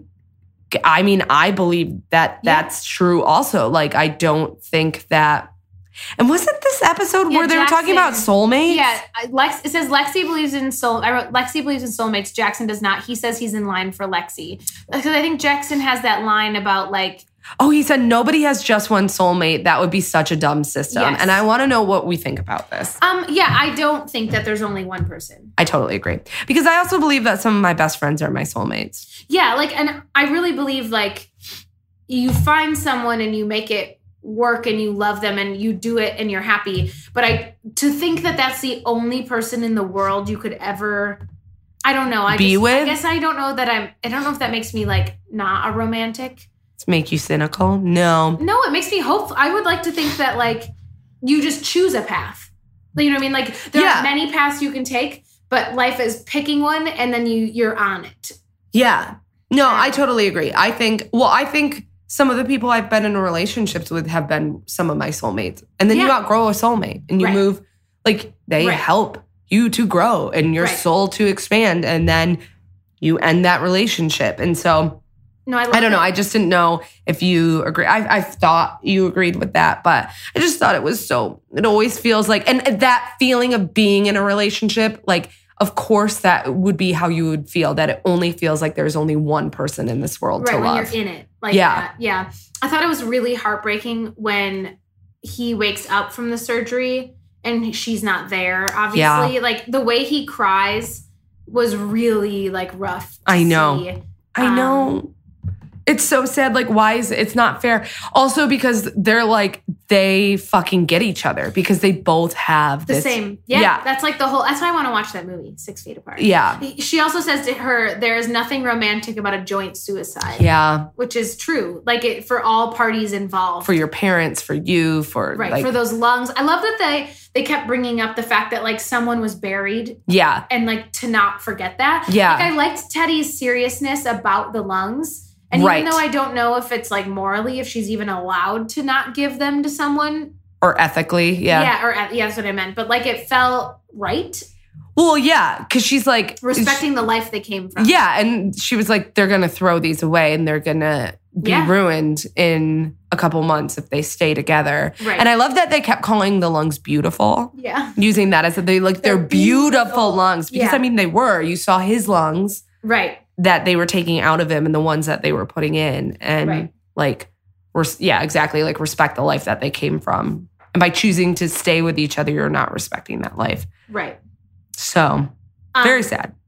S2: I mean, I believe that that's yeah. true also. Like, I don't think that, and wasn't this episode
S3: yeah,
S2: where they
S3: Jackson,
S2: were talking about soulmates?
S3: Yeah, Lex, it says Lexi believes in soul. I wrote, Lexi believes in soulmates. Jackson does not. He says he's in line for Lexi. Because I think Jackson has that line about like,
S2: oh, he said nobody has just one soulmate. That would be such a dumb system.
S3: Yes.
S2: And I want to know what we think about this.
S3: Um, yeah, I don't think that there's only one person.
S2: I totally agree. Because I also believe that some of my best friends are my soulmates.
S3: Yeah, like, and I really believe like you find someone and you make it work and you love them and you do it and you're happy. But I to think that that's the only person in the world you could ever, I don't know. I
S2: be
S3: just,
S2: with?
S3: I guess I don't know that I'm, I don't know if that makes me like not a romantic.
S2: To make you cynical? No.
S3: No, it makes me hopeful. I would like to think that like you just choose a path. You know what I mean? Like there
S2: yeah.
S3: are many paths you can take, but life is picking one and then you you're on it.
S2: Yeah. No, I totally agree. I think, well, I think some of the people I've been in relationships with have been some of my soulmates. And then yeah. you outgrow a soulmate and you
S3: right.
S2: move, like they
S3: right.
S2: help you to grow and your
S3: right.
S2: soul to expand. And then you end that relationship. And so
S3: No, I,
S2: I don't know.
S3: it.
S2: I just didn't know if you agree. I, I thought you agreed with that, but I just thought it was so, it always feels like, and that feeling of being in a relationship, like, of course, that would be how you would feel, that it only feels like there's only one person in this world
S3: right,
S2: to
S3: when
S2: love.
S3: You're in it. Like
S2: yeah.
S3: that. Yeah. I thought it was really heartbreaking when he wakes up from the surgery and she's not there, obviously.
S2: Yeah.
S3: Like the way he cries was really like rough to
S2: I know.
S3: see.
S2: I know.
S3: Um,
S2: It's so sad. Like, why is it? It's not fair. Also, because they're like, they fucking get each other because they both have
S3: the
S2: this.
S3: same. Yeah,
S2: yeah.
S3: That's like the whole, that's why I want to watch that movie, Six Feet Apart.
S2: Yeah.
S3: She also says to her, there is nothing romantic about a joint suicide.
S2: Yeah.
S3: Which is true. Like it for all parties involved.
S2: For your parents, for you, for
S3: right,
S2: like,
S3: for those lungs. I love that they they kept bringing up the fact that like someone was buried.
S2: Yeah.
S3: And like to not forget that.
S2: Yeah.
S3: Like I liked Teddy's seriousness about the lungs. And
S2: right.
S3: even though I don't know if it's like morally, if she's even allowed to not give them to someone.
S2: Or ethically, yeah.
S3: Yeah, or yeah, that's what I meant. But like it felt right.
S2: Well, yeah, because she's like.
S3: Respecting
S2: she,
S3: the life they came from.
S2: Yeah, and she was like, they're going to throw these away and they're going to be
S3: yeah.
S2: ruined in a couple months if they stay together.
S3: Right.
S2: And I love that they kept calling the lungs beautiful.
S3: Yeah.
S2: Using that as a, they like, they're, they're beautiful. beautiful lungs. Because,
S3: yeah.
S2: I mean, they were. You saw his lungs.
S3: Right.
S2: That they were taking out of him and the ones that they were putting in. And
S3: right.
S2: like, res- yeah, exactly. Like respect the life that they came from. And by choosing to stay with each other, you're not respecting that life.
S3: Right.
S2: So
S3: um,
S2: very sad.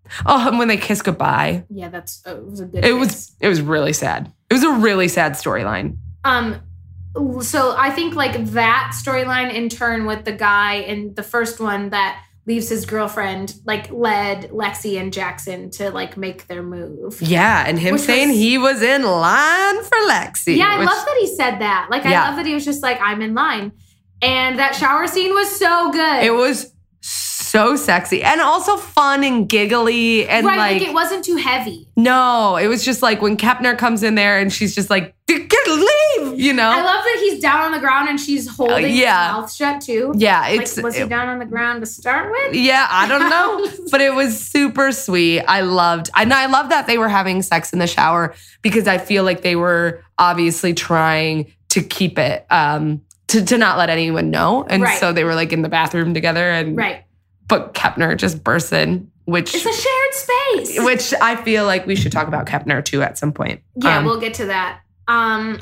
S2: Oh, and when they kiss goodbye.
S3: Yeah, that's uh, it was a good.
S2: It
S3: kiss.
S2: was it was really sad. It was a really sad storyline.
S3: Um, so I think like that storyline in turn with the guy in the first one that leaves his girlfriend, like led Lexi and Jackson to like make their move.
S2: Yeah, and him
S3: Which
S2: saying
S3: was,
S2: he was in line for Lexi.
S3: Yeah, I
S2: which,
S3: love that he said that. Like, I
S2: yeah.
S3: love that he was just like, I'm in line. And that shower scene was so good.
S2: It was so sexy and also fun and giggly and
S3: right,
S2: like,
S3: like it wasn't too heavy.
S2: No, it was just like when Kepner comes in there and she's just like, leave, you know?
S3: I love that he's down on the ground and she's holding uh, yeah. his mouth shut too.
S2: Yeah, it's
S3: like, was he
S2: it,
S3: down on the ground to start with?
S2: Yeah, I don't know, but it was super sweet. I loved, and I love that they were having sex in the shower because I feel like they were obviously trying to keep it, um, to to not let anyone know, and right. so they were like in the bathroom together, and
S3: right.
S2: But Kepner just burst in. Which,
S3: it's a shared space.
S2: Which I feel like we should talk about Kepner too at some point.
S3: Yeah,
S2: um,
S3: we'll get to that. Um,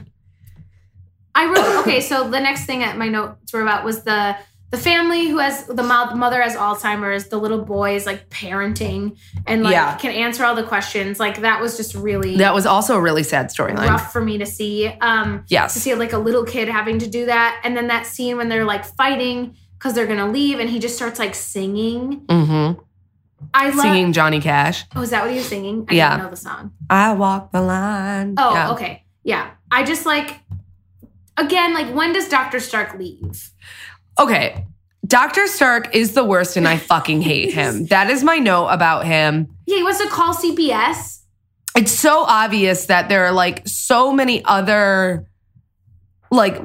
S3: I wrote, okay, so the next thing that my notes were about was the the family who has, the mother has Alzheimer's, the little boy is like parenting and like yeah. can answer all the questions. Like that was just really.
S2: That was also a really sad storyline.
S3: Rough for me to see. Um,
S2: yes.
S3: To see like a little kid having to do that. And then that scene when they're like fighting because they're going to leave and he just starts like singing.
S2: Mm-hmm.
S3: I love
S2: singing Johnny Cash.
S3: Oh, is that what he was singing? I
S2: yeah.
S3: didn't know the song.
S2: I walk the line.
S3: Oh,
S2: yeah.
S3: okay. Yeah. I just like, again, like when does Doctor Stark leave?
S2: Okay. Doctor Stark is the worst and I fucking hate him. That is my note about him.
S3: Yeah, he wants to call C P S.
S2: It's so obvious that there are like so many other like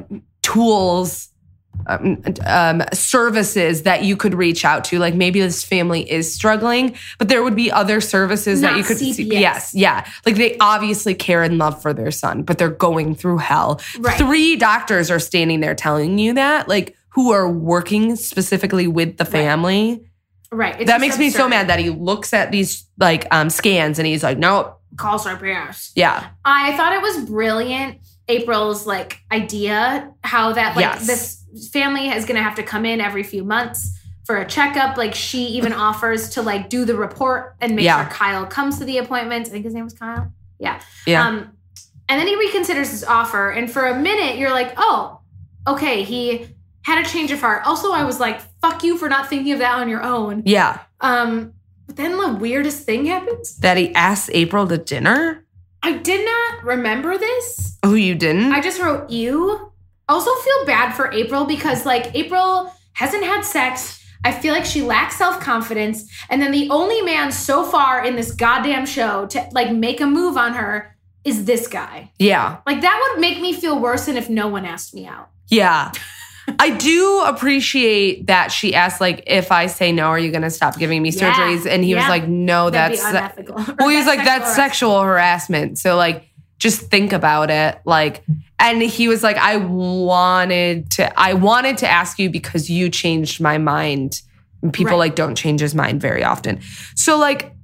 S2: tools Um, um, services that you could reach out to. Like maybe this family is struggling, but there would be other services
S3: Not
S2: that you could
S3: C P S.
S2: see. Yes, yeah. Like they obviously care and love for their son, but they're going through hell.
S3: Right.
S2: Three doctors are standing there telling you that, like who are working specifically with the family.
S3: Right. It's
S2: that makes
S3: absurd.
S2: me so mad that he looks at these like um, scans and he's like, nope.
S3: Call C P S.
S2: Yeah.
S3: I thought it was brilliant. April's like idea, how that like
S2: yes.
S3: this family is going to have to come in every few months for a checkup. Like she even offers to like do the report and make
S2: yeah.
S3: sure Kyle comes to the appointments. I think his name was Kyle. Yeah.
S2: Yeah.
S3: Um, and then he reconsiders his offer. And for a minute you're like, oh, okay. He had a change of heart. Also, I was like, fuck you for not thinking of that on your own.
S2: Yeah.
S3: Um, but then the weirdest thing happens.
S2: That he asked April to dinner?
S3: I did not remember this.
S2: Oh, you didn't?
S3: I just wrote, ew. Also feel bad for April because like April hasn't had sex. I feel like she lacks self-confidence. And then the only man so far in this goddamn show to like make a move on her is this guy.
S2: Yeah.
S3: Like that would make me feel worse than if no one asked me out.
S2: Yeah. I do appreciate that she asked, like, if I say no, are you going to stop giving me
S3: yeah.
S2: surgeries? And he
S3: yeah.
S2: was like, no,
S3: That'd
S2: that's...
S3: be unethical.
S2: Well, he was like, that's sexual harassment. So, like, just think about it. Like, and he was like, I wanted to, I wanted to ask you because you changed my mind. And people,
S3: right.
S2: like, don't change his mind very often. So, like,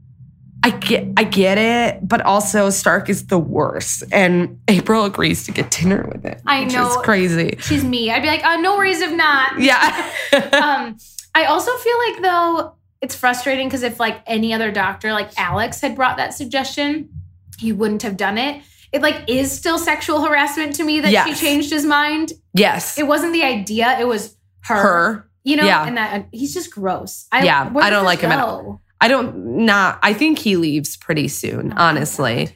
S2: I get I get it, but also Stark is the worst. And April agrees to get dinner with it.
S3: I
S2: which
S3: know.
S2: is crazy.
S3: She's me. I'd be like, oh, no worries if not.
S2: Yeah.
S3: um, I also feel like, though, it's frustrating because if, like, any other doctor, like Alex, had brought that suggestion, he wouldn't have done it. It, like, is still sexual harassment to me that
S2: yes.
S3: she changed his mind.
S2: Yes.
S3: It wasn't the idea. It was her.
S2: Her.
S3: You know?
S2: Yeah.
S3: And that uh, he's just gross. I,
S2: yeah. I don't like
S3: go?
S2: him at all. I don't not I think he leaves pretty soon,
S3: oh,
S2: honestly.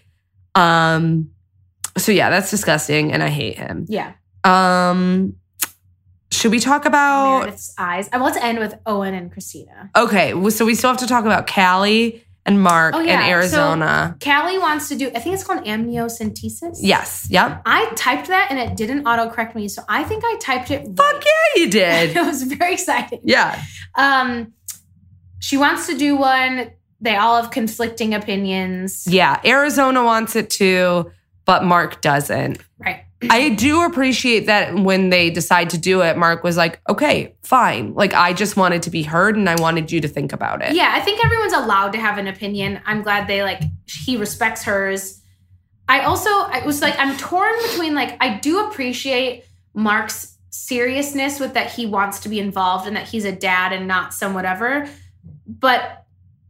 S2: Um so yeah, that's disgusting and I hate him.
S3: Yeah.
S2: Um should we talk about
S3: Meredith's eyes? I want to end with Owen and Christina.
S2: Okay, so we still have to talk about Callie and Mark
S3: oh, yeah.
S2: in Arizona.
S3: So Callie wants to do, I think it's called amniocentesis.
S2: Yes. Yep.
S3: I typed that and it didn't autocorrect me, so I think I typed it right.
S2: Fuck yeah, you did.
S3: It was very exciting.
S2: Yeah.
S3: Um She wants to do one. They all have conflicting opinions.
S2: Yeah, Arizona wants it too, but Mark doesn't.
S3: Right.
S2: I do appreciate that when they decide to do it, Mark was like, okay, fine. Like, I just wanted to be heard and I wanted you to think about it.
S3: Yeah, I think everyone's allowed to have an opinion. I'm glad they, like, he respects hers. I also, I was like, I'm torn between, like, I do appreciate Mark's seriousness with that he wants to be involved and that he's a dad and not some whatever. But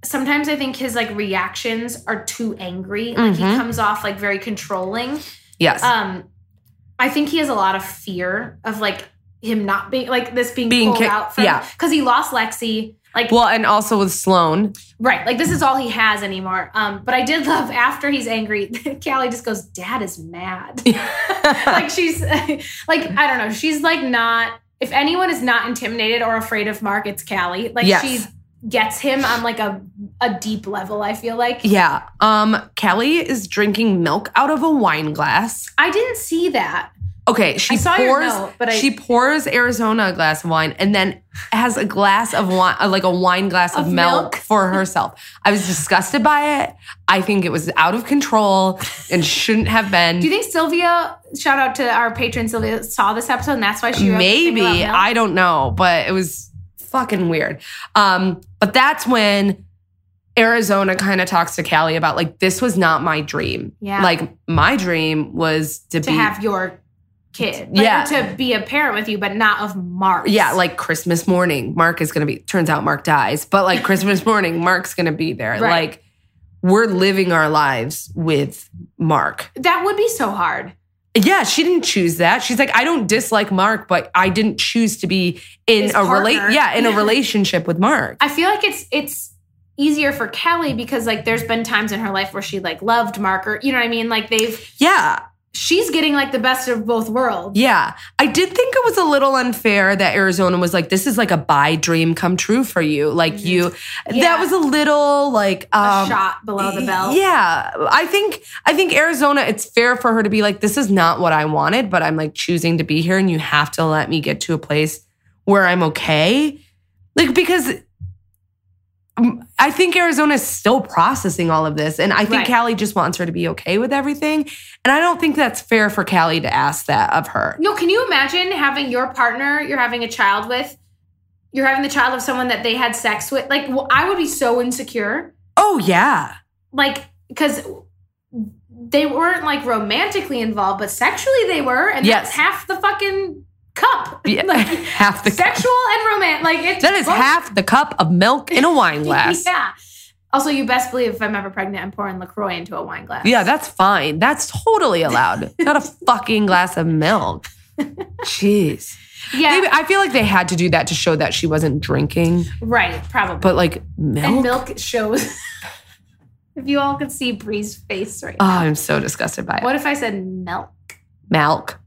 S3: sometimes I think his like reactions are too angry. Like
S2: Mm-hmm.
S3: he comes off like very controlling.
S2: Yes.
S3: Um, I think he has a lot of fear of like him not being like this being,
S2: Being
S3: pulled
S2: ki-
S3: out from
S2: yeah.
S3: because he lost Lexi. Like
S2: well, and also with Sloan.
S3: right, like this is all he has anymore. Um, but I did love after he's angry, Callie just goes, "Dad is mad." Like she's like I don't know, she's like not. If anyone is not intimidated or afraid of Mark, it's Callie. Like
S2: Yes.
S3: she gets him on like a a deep level. I feel like.
S2: Yeah. Um, Callie is drinking milk out of a wine glass.
S3: I didn't see that.
S2: Okay, she
S3: I saw your
S2: pours.
S3: note, but I-
S2: she pours Arizona a glass of wine, and then has a glass of wine, uh, like a wine glass of,
S3: Of
S2: milk,
S3: milk?
S2: for herself. I was disgusted by it. I think it was out of control and shouldn't have been.
S3: Do you think Sylvia? Shout out to our patron Sylvia. Saw this episode, and that's why she wrote the thing
S2: Maybe
S3: about milk?
S2: I don't know, but it was fucking weird. Um, but that's when Arizona kind of talks to Callie about like this was not my dream.
S3: Yeah.
S2: Like my dream was to,
S3: to
S2: be
S3: have your kid. Like,
S2: Yeah.
S3: to be a parent with you, but not of Mark.
S2: Yeah, like Christmas morning, Mark is going to be, turns out Mark dies, but like Christmas morning, Mark's going to be there.
S3: Right.
S2: Like we're living our lives with Mark.
S3: that would be so hard.
S2: Yeah, she didn't choose that. She's like, I don't dislike Mark, but I didn't choose to be in
S3: His
S2: a relate,
S3: partner.
S2: yeah, in a relationship with Mark.
S3: I feel like it's it's easier for Kelly because like there's been times in her life where she like loved Mark or you know what I mean? Like they've
S2: Yeah,
S3: she's getting like the best of both worlds.
S2: yeah. I did think it was a little unfair that Arizona was like, this is like a bi dream come true for you. Like you,
S3: Yeah.
S2: that was a little like
S3: A
S2: um,
S3: shot below the belt.
S2: Yeah, I think I think Arizona. It's fair for her to be like, this is not what I wanted, but I'm like choosing to be here, and you have to let me get to a place where I'm okay. Like because um, I think Arizona is still processing all of this, and I think
S3: Right.
S2: Callie just wants her to be okay with everything, and I don't think that's fair for Callie to ask that of her.
S3: No, can you imagine having your partner you're having a child with, you're having the child of someone that they had sex with? Like, well, I would be so insecure.
S2: Oh yeah,
S3: Like, because they weren't like romantically involved, but sexually they were, and
S2: Yes.
S3: that's half the fucking cup.
S2: yeah.
S3: Like,
S2: half the cup.
S3: sexual and romantic. Like it's
S2: That is
S3: both-
S2: half the cup of milk in a wine glass.
S3: Yeah. Also, you best believe if I'm ever pregnant, I'm pouring LaCroix into a wine glass.
S2: Yeah, that's fine. That's totally allowed. Not a fucking glass of milk. Jeez.
S3: yeah,
S2: Maybe I feel like they had to do that to show that she wasn't drinking.
S3: right, probably.
S2: But like milk.
S3: and milk shows. If you all could see Bree's face right
S2: Oh,
S3: now.
S2: I'm so disgusted by it.
S3: What if I said milk?
S2: Milk.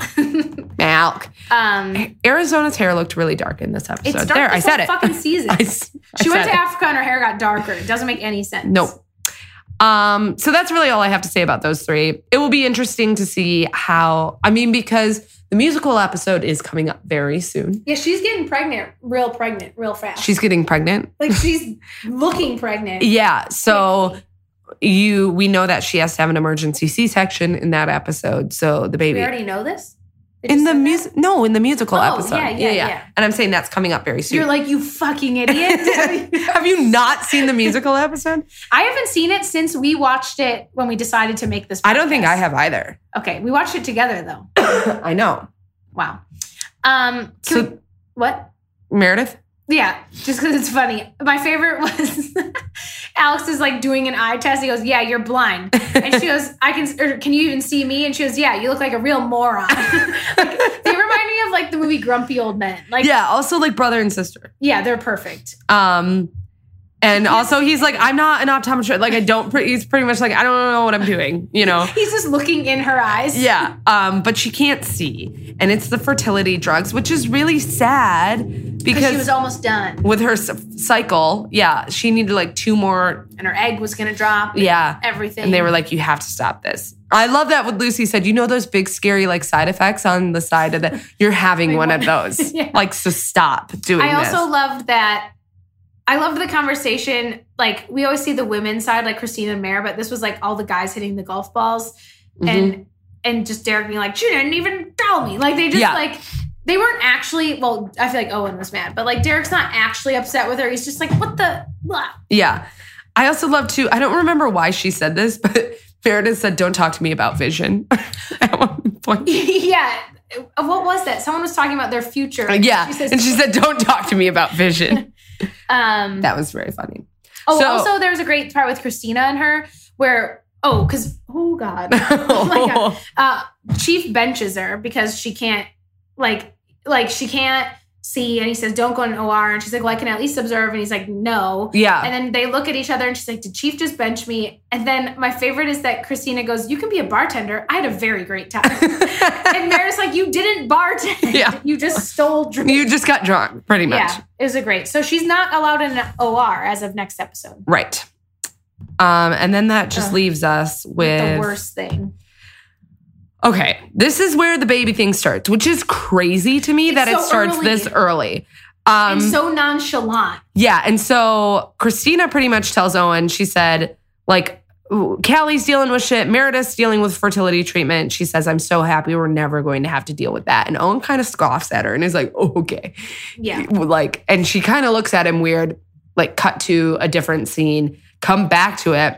S2: Milk.
S3: Um,
S2: Arizona's hair looked really dark in this episode.
S3: it's dark
S2: there, I
S3: this
S2: said
S3: whole
S2: it.
S3: fucking season.
S2: I, s- I
S3: she went
S2: said
S3: to
S2: it.
S3: Africa and her hair got darker. It doesn't make any sense.
S2: Nope. Um, so that's really all I have to say about those three. It will be interesting to see how, I mean, because the musical episode is coming up very soon.
S3: Yeah, she's getting pregnant, real pregnant, real fast.
S2: She's getting pregnant.
S3: like she's looking pregnant.
S2: Yeah. So you, we know that she has to have an emergency C-section in that episode. So the baby
S3: We already know this. Did you
S2: in the
S3: say that?
S2: music, no, in the musical
S3: Oh,
S2: episode.
S3: yeah, yeah, yeah.
S2: And I'm saying that's coming up very soon.
S3: You're like, you fucking idiot.
S2: have you not seen the musical episode?
S3: I haven't seen it since we watched it when we decided to make this podcast.
S2: I don't think I have either.
S3: Okay, we watched it together though.
S2: I know.
S3: Wow. Um, can
S2: So
S3: we- what?
S2: Meredith?
S3: Yeah, just because it's funny. My favorite was Alex is like doing an eye test. He goes, "Yeah, you're blind," and she goes, "I can." Or, can you even see me? And she goes, "Yeah, you look like a real moron." Like, they remind me of like the movie Grumpy Old Men. Like,
S2: Yeah, also like brother and sister.
S3: yeah, they're perfect.
S2: Um, and also he's like, I'm not an optometrist. Like I don't, pre- he's pretty much like, I don't know what I'm doing, you know?
S3: He's just looking in her eyes.
S2: Yeah. Um, but she can't see. And it's the fertility drugs, which is really sad
S3: because
S2: because
S3: she was almost done,
S2: with her s- cycle, yeah, she needed like two more.
S3: and her egg was gonna drop.
S2: Yeah.
S3: Everything.
S2: And they were like, you have to stop this. I love that what Lucy said, you know, those big scary like side effects on the side of the, you're having one of those.
S3: Yeah.
S2: Like, so stop doing
S3: I
S2: this.
S3: also loved that. I loved the conversation. Like, we always see the women's side, like Christina and Mare, but this was like all the guys hitting the golf balls
S2: Mm-hmm.
S3: and and just Derek being like, she didn't even tell me. Like, they just
S2: Yeah.
S3: like, they weren't actually, well, I feel like Owen was mad, but like Derek's not actually upset with her. He's just like, what the, blah.
S2: Yeah. I also love to, I don't remember why she said this, but Meredith said, don't talk to me about vision at one point.
S3: Yeah. What was that? Someone was talking about their future.
S2: Yeah.
S3: She says,
S2: and she said, don't talk to me about vision.
S3: um,
S2: That was very funny.
S3: Oh,
S2: So-
S3: also there's a great part with Christina and her where, oh, because, oh God. Oh my God. Uh, Chief benches her because she can't, like, like she can't see. And he says, don't go in an O R. And she's like, well, I can at least observe. And he's like, no.
S2: Yeah.
S3: And then they look at each other and she's like, did Chief just bench me? And then my favorite is that Christina goes, you can be a bartender. I had a very great time. And Meredith's like, you didn't bartend.
S2: Yeah.
S3: You just stole drinks.
S2: You just got drunk, pretty much.
S3: Yeah, it was a great. So she's not allowed in an O R as of next episode.
S2: Right. Um, and then that just
S3: Ugh.
S2: leaves us with
S3: The worst thing.
S2: Okay, this is where the baby thing starts, which is crazy to me
S3: It's
S2: that it
S3: so
S2: starts
S3: early.
S2: this early. Um,
S3: And so nonchalant.
S2: yeah, and so Christina pretty much tells Owen, she said, like, Callie's dealing with shit, Meredith's dealing with fertility treatment. She says, I'm so happy we're never going to have to deal with that. And Owen kind of scoffs at her and is like, oh, okay.
S3: Yeah.
S2: Like, and she kind of looks at him weird, like cut to a different scene, come back to it.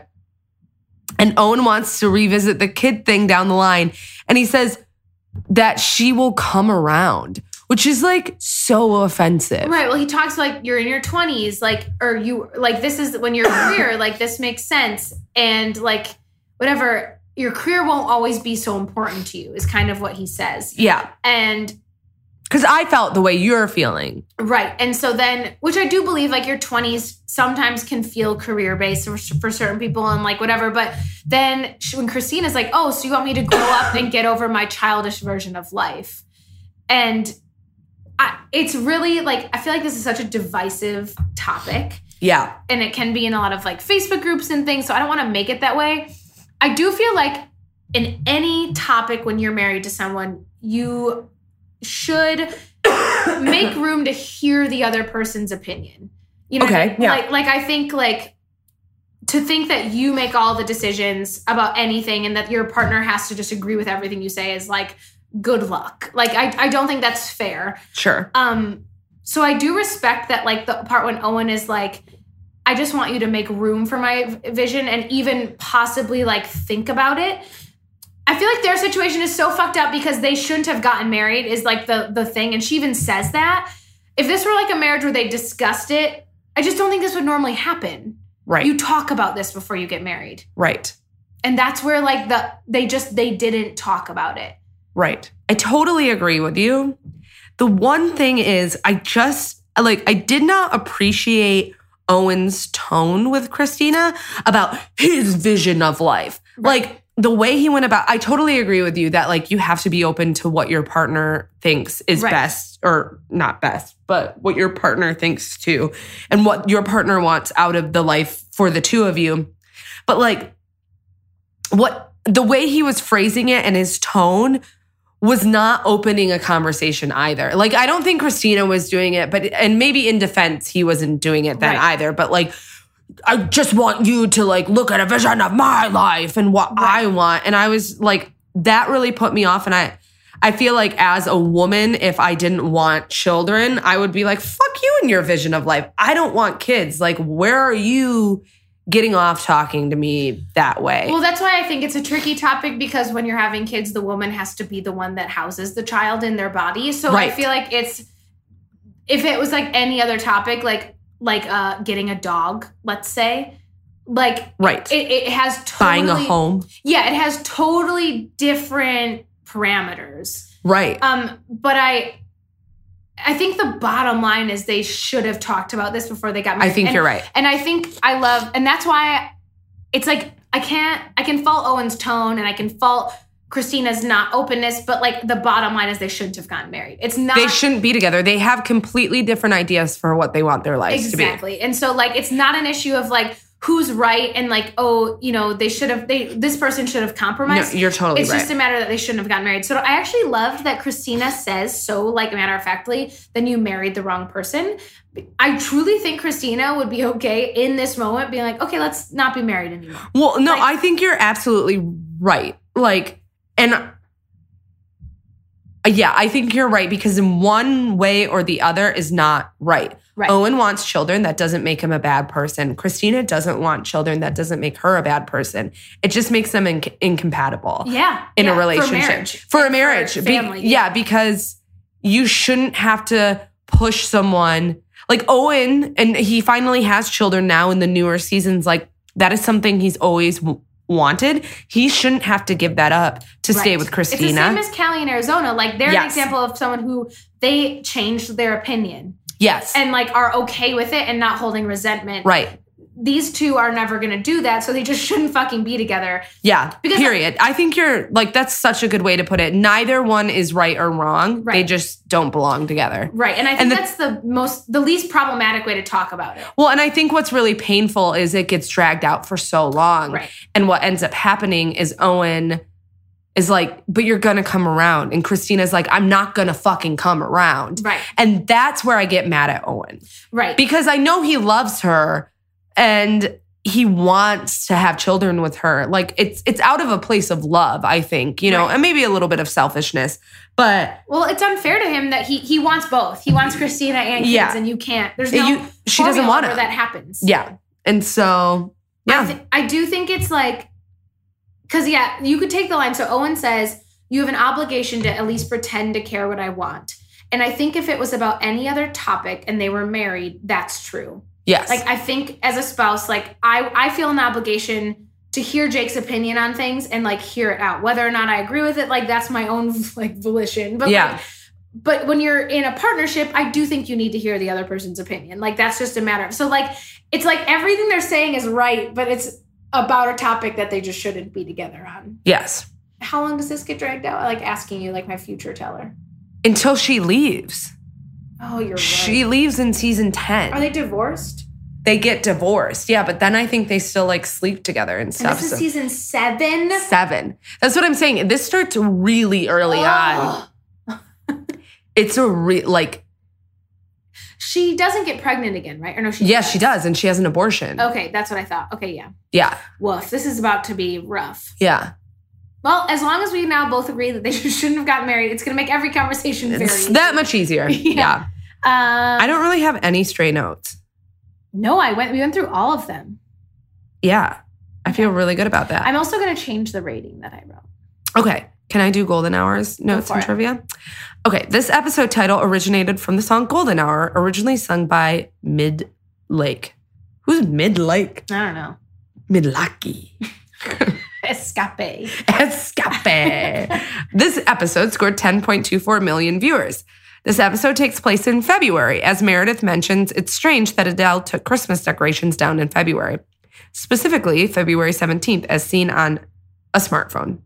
S2: And Owen wants to revisit the kid thing down the line. And he says that she will come around, which is like so offensive.
S3: Right. Well, he talks like you're in your twenties, like, or you, like, this is when your career, like, this makes sense. And like, whatever, your career won't always be so important to you, is kind of what he says.
S2: Yeah.
S3: And
S2: Because I felt the way you're feeling.
S3: right. And so then, which I do believe, like, your twenties sometimes can feel career-based for, for certain people and, like, whatever. But then she, when Christina's like, oh, so you want me to grow up and get over my childish version of life? And I, it's really, like, I feel like this is such a divisive topic.
S2: Yeah.
S3: And it can be in a lot of, like, Facebook groups and things. So I don't want to make it that way. I do feel like in any topic when you're married to someone, you should make room to hear the other person's opinion. You know,
S2: Okay, yeah.
S3: like like I think like to think that you make all the decisions about anything and that your partner has to just agree with everything you say is like good luck. Like I I don't think that's fair.
S2: Sure.
S3: Um so I do respect that, like, the part when Owen is like, I just want you to make room for my vision and even possibly like think about it. I feel like their situation is so fucked up because they shouldn't have gotten married is like the the thing. And she even says that. If this were like a marriage where they discussed it, I just don't think this would normally happen.
S2: Right.
S3: You talk about this before you get married.
S2: right.
S3: And that's where like the they just they didn't talk about it.
S2: Right. I totally agree with you. The one thing is, I just, like, I did not appreciate Owen's tone with Christina about his vision of life.
S3: Right.
S2: Like, the way he went about, I totally agree with you that, like, you have to be open to what your partner thinks is
S3: Right.
S2: best, or not best, but what your partner thinks too, and what your partner wants out of the life for the two of you. But, like, what the way he was phrasing it and his tone was not opening a conversation either. Like, I don't think Christina was doing it, but, and maybe in defense, he wasn't doing it then
S3: Right.
S2: either. But, like, I just want you to, like, look at a vision of my life and what
S3: Right.
S2: I want. And I was like, that really put me off. And I, I feel like as a woman, if I didn't want children, I would be like, fuck you and your vision of life. I don't want kids. Like, where are you getting off talking to me that way?
S3: Well, that's why I think it's a tricky topic, because when you're having kids, the woman has to be the one that houses the child in their body. So
S2: Right.
S3: I feel like it's, if it was like any other topic, like like uh, getting a dog, let's say, like
S2: Right.
S3: it, it has totally,
S2: Buying a home.
S3: Yeah, it has totally different parameters.
S2: Right.
S3: Um, but I, I think the bottom line is they should have talked about this before they got married.
S2: I think
S3: And-
S2: you're right.
S3: And I think I love, and that's why it's like, I can't, I can fault Owen's tone and I can fault Christina's not openness, but like the bottom line is they shouldn't have gotten married. It's not.
S2: They shouldn't be together. They have completely different ideas for what they want their lives to be.
S3: Exactly. And so like, it's not an issue of like, who's right and like, oh, you know, they should have, they, this person should have
S2: No,
S3: compromised.
S2: you're totally
S3: It's
S2: right.
S3: just a matter that they shouldn't have gotten married. So I actually loved that Christina says so, like, matter of factly, then you married the wrong person. I truly think Christina would be okay in this moment being like, okay, let's not be married anymore.
S2: Well, no,
S3: Like-
S2: I think you're absolutely right. Like, and uh, yeah, I think you're right, because in one way or the other is not right.
S3: Right.
S2: Owen wants children. That doesn't make him a bad person. Christina doesn't want children. That doesn't make her a bad person. It just makes them inc- incompatible
S3: Yeah.
S2: in
S3: yeah,
S2: a relationship.
S3: For marriage.
S2: For a
S3: And
S2: marriage. Be-
S3: family.
S2: yeah, because you shouldn't have to push someone. Like Owen, and he finally has children now in the newer seasons. Like that is something he's always w- wanted. He shouldn't have to give that up to right. stay with Christina.
S3: It's the same as Callie in Arizona. Like they're
S2: yes.
S3: an example of someone who they changed their opinion.
S2: Yes.
S3: And like are okay with it and not holding resentment.
S2: Right.
S3: These two are never going to do that, so they just shouldn't fucking be together.
S2: Yeah, because period. I, I think you're, like, that's such a good way to put it. Neither one is right or wrong. Right. They just don't belong together.
S3: Right, and I think and the, that's the most, the least problematic way to talk about it.
S2: Well, and I think what's really painful is it gets dragged out for so long.
S3: Right.
S2: And what ends up happening is Owen is like, but you're going to come around. And Christina's like, I'm not going to fucking come around.
S3: Right.
S2: And that's where I get mad at Owen.
S3: Right.
S2: Because I know he loves her. And he wants to have children with her. Like, it's it's out of a place of love, I think, you know, right. and maybe a little bit of selfishness. But
S3: well, it's unfair to him that he he wants both. He wants Christina and kids, yeah. and you can't. There's no you,
S2: she doesn't want
S3: where that happens.
S2: Yeah. And so, yeah.
S3: I, th- I do think it's like, because, yeah, you could take the line. So Owen says, you have an obligation to at least pretend to care what I want. And I think if it was about any other topic and they were married, that's true.
S2: Yes.
S3: Like, I think as a spouse, like, I, I feel an obligation to hear Jake's opinion on things and, like, hear it out. Whether or not I agree with it, like, that's my own, like, volition. But,
S2: yeah.
S3: like, but when you're in a partnership, I do think you need to hear the other person's opinion. Like, that's just a matter of... So, like, it's like everything they're saying is right, but it's about a topic that they just shouldn't be together on.
S2: Yes.
S3: How long does this get dragged out? I like asking you, like, my future teller.
S2: Until she leaves.
S3: Oh, you're right.
S2: She leaves in season ten.
S3: Are they divorced?
S2: They get divorced, yeah, but then I think they still like sleep together and stuff.
S3: And this is
S2: so.
S3: season seven?
S2: Seven. That's what I'm saying. This starts really early
S3: oh.
S2: on. It's a re- like.
S3: She doesn't get pregnant again, right? Or no, she
S2: Yes,
S3: does.
S2: she does, and she has an abortion.
S3: Okay, that's what I thought. Okay, yeah.
S2: Yeah.
S3: Woof, this is about to be rough.
S2: Yeah.
S3: Well, as long as we now both agree that they shouldn't have gotten married, it's going to make every conversation very
S2: It's
S3: easy.
S2: that much easier. yeah. yeah.
S3: Um,
S2: I don't really have any stray notes.
S3: No, I went. We went through all of them.
S2: Yeah. I feel really good about that.
S3: I'm also going to change the rating that I wrote.
S2: Okay. Can I do Golden Hour's notes and
S3: it.
S2: trivia? Okay. This episode title originated from the song Golden Hour, originally sung by Mid Lake. Who's Mid Lake?
S3: I don't know.
S2: Midlaki.
S3: Escape.
S2: Escape. This episode scored ten point two four million viewers. This episode takes place in February. As Meredith mentions, it's strange that Adele took Christmas decorations down in February. Specifically, February seventeenth, as seen on a smartphone.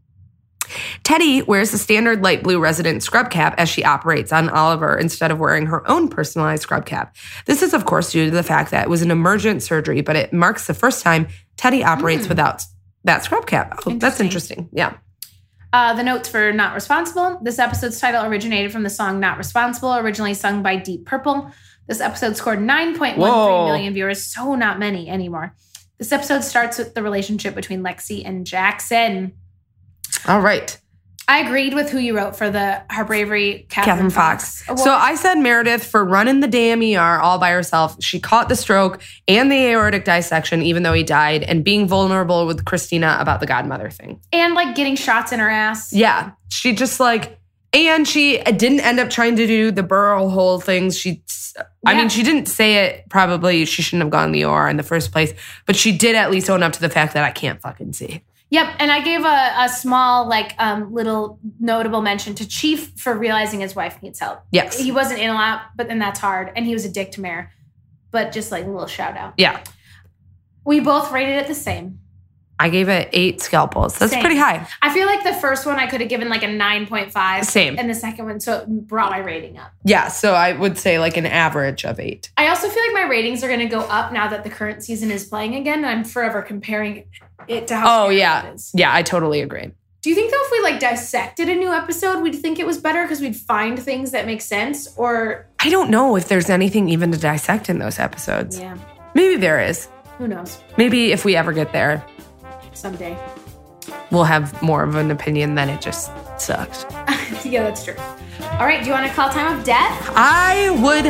S2: Teddy wears the standard light blue resident scrub cap as she operates on Oliver instead of wearing her own personalized scrub cap. This is, of course, due to the fact that it was an emergent surgery, but it marks the first time Teddy operates mm. without that scrub cap. Oh, interesting. That's interesting. Yeah.
S3: Uh, the notes for Not Responsible. This episode's title originated from the song Not Responsible, originally sung by Deep Purple. This episode scored nine point one three million viewers, so not many anymore. This episode starts with the relationship between Lexi and Jackson.
S2: All right.
S3: I agreed with who you wrote for the Her Bravery, Catherine,
S2: Catherine Fox. Fox. So I said Meredith for running the damn E R all by herself. She caught the stroke and the aortic dissection, even though he died, and being vulnerable with Christina about the godmother thing.
S3: And like getting shots in her ass.
S2: Yeah. She just like, and she didn't end up trying to do the burrow hole things. She, I yeah. mean, she didn't say it. Probably she shouldn't have gone to the O R in the first place, but she did at least own up to the fact that I can't fucking see.
S3: Yep, and I gave a, a small, like, um, little notable mention to Chief for realizing his wife needs help.
S2: Yes.
S3: He wasn't in a lot, but then that's hard. And he was a dick to Mare. But just, like, a little shout out.
S2: Yeah.
S3: We both rated it the same.
S2: I gave it eight scalpels. That's
S3: Same.
S2: pretty high.
S3: I feel like the first one I could have given, like, a nine point five.
S2: Same.
S3: And the second one, so it brought my rating up.
S2: Yeah, so I would say, like, an average of eight.
S3: I also feel like my ratings are going to go up now that the current season is playing again. And I'm forever comparing it to how
S2: Oh, yeah. It is. Yeah, I totally agree.
S3: Do you think, though, if we, like, dissected a new episode, we'd think it was better because we'd find things that make sense? Or...
S2: I don't know if there's anything even to dissect in those episodes.
S3: Yeah.
S2: Maybe there is.
S3: Who knows?
S2: Maybe if we ever get there.
S3: Someday.
S2: We'll have more of an opinion than it just sucks.
S3: Yeah, that's true. All right, do you want to call time of death?
S2: I would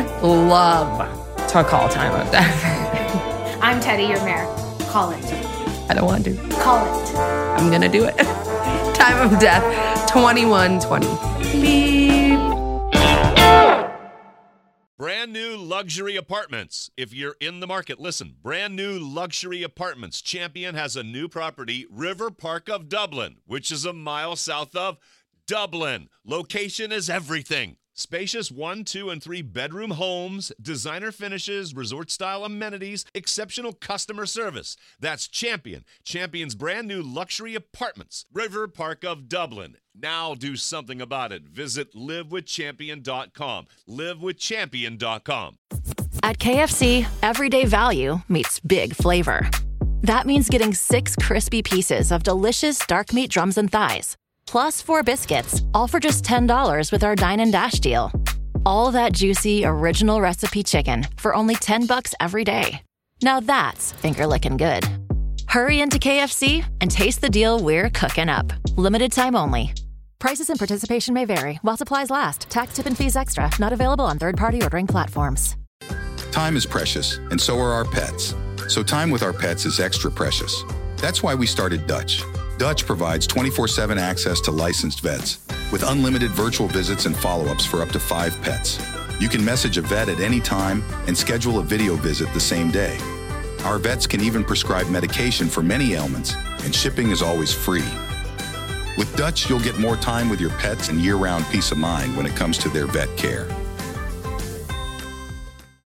S2: love to call time of death.
S3: I'm Teddy, your Mare. Call it.
S2: I don't want to.
S3: Call it.
S2: I'm going to do it. Time of death, twenty-one twenty. Beep.
S1: Brand new luxury apartments. If you're in the market, listen. Brand new luxury apartments. Champion has a new property, River Park of Dublin, which is a mile south of Dublin. Location is everything. Spacious one, two, and three bedroom homes, designer finishes, resort-style amenities, exceptional customer service. That's Champion. Champion's brand new luxury apartments, River Park of Dublin. Now do something about it. Visit live with champion dot com. live with champion dot com.
S4: At K F C, everyday value meets big flavor. That means getting six crispy pieces of delicious dark meat drums and thighs, plus four biscuits, all for just ten dollars with our Dine and Dash deal. All that juicy, original recipe chicken for only ten bucks every day. Now that's finger-licking good. Hurry into K F C and taste the deal we're cooking up. Limited time only. Prices and participation may vary while supplies last. Tax, tip, and fees extra. Not available on third-party ordering platforms.
S5: Time is precious, and so are our pets. So time with our pets is extra precious. That's why we started Dutch. Dutch provides twenty-four seven access to licensed vets with unlimited virtual visits and follow-ups for up to five pets. You can message a vet at any time and schedule a video visit the same day. Our vets can even prescribe medication for many ailments, and shipping is always free. With Dutch, you'll get more time with your pets and year-round peace of mind when it comes to their vet care.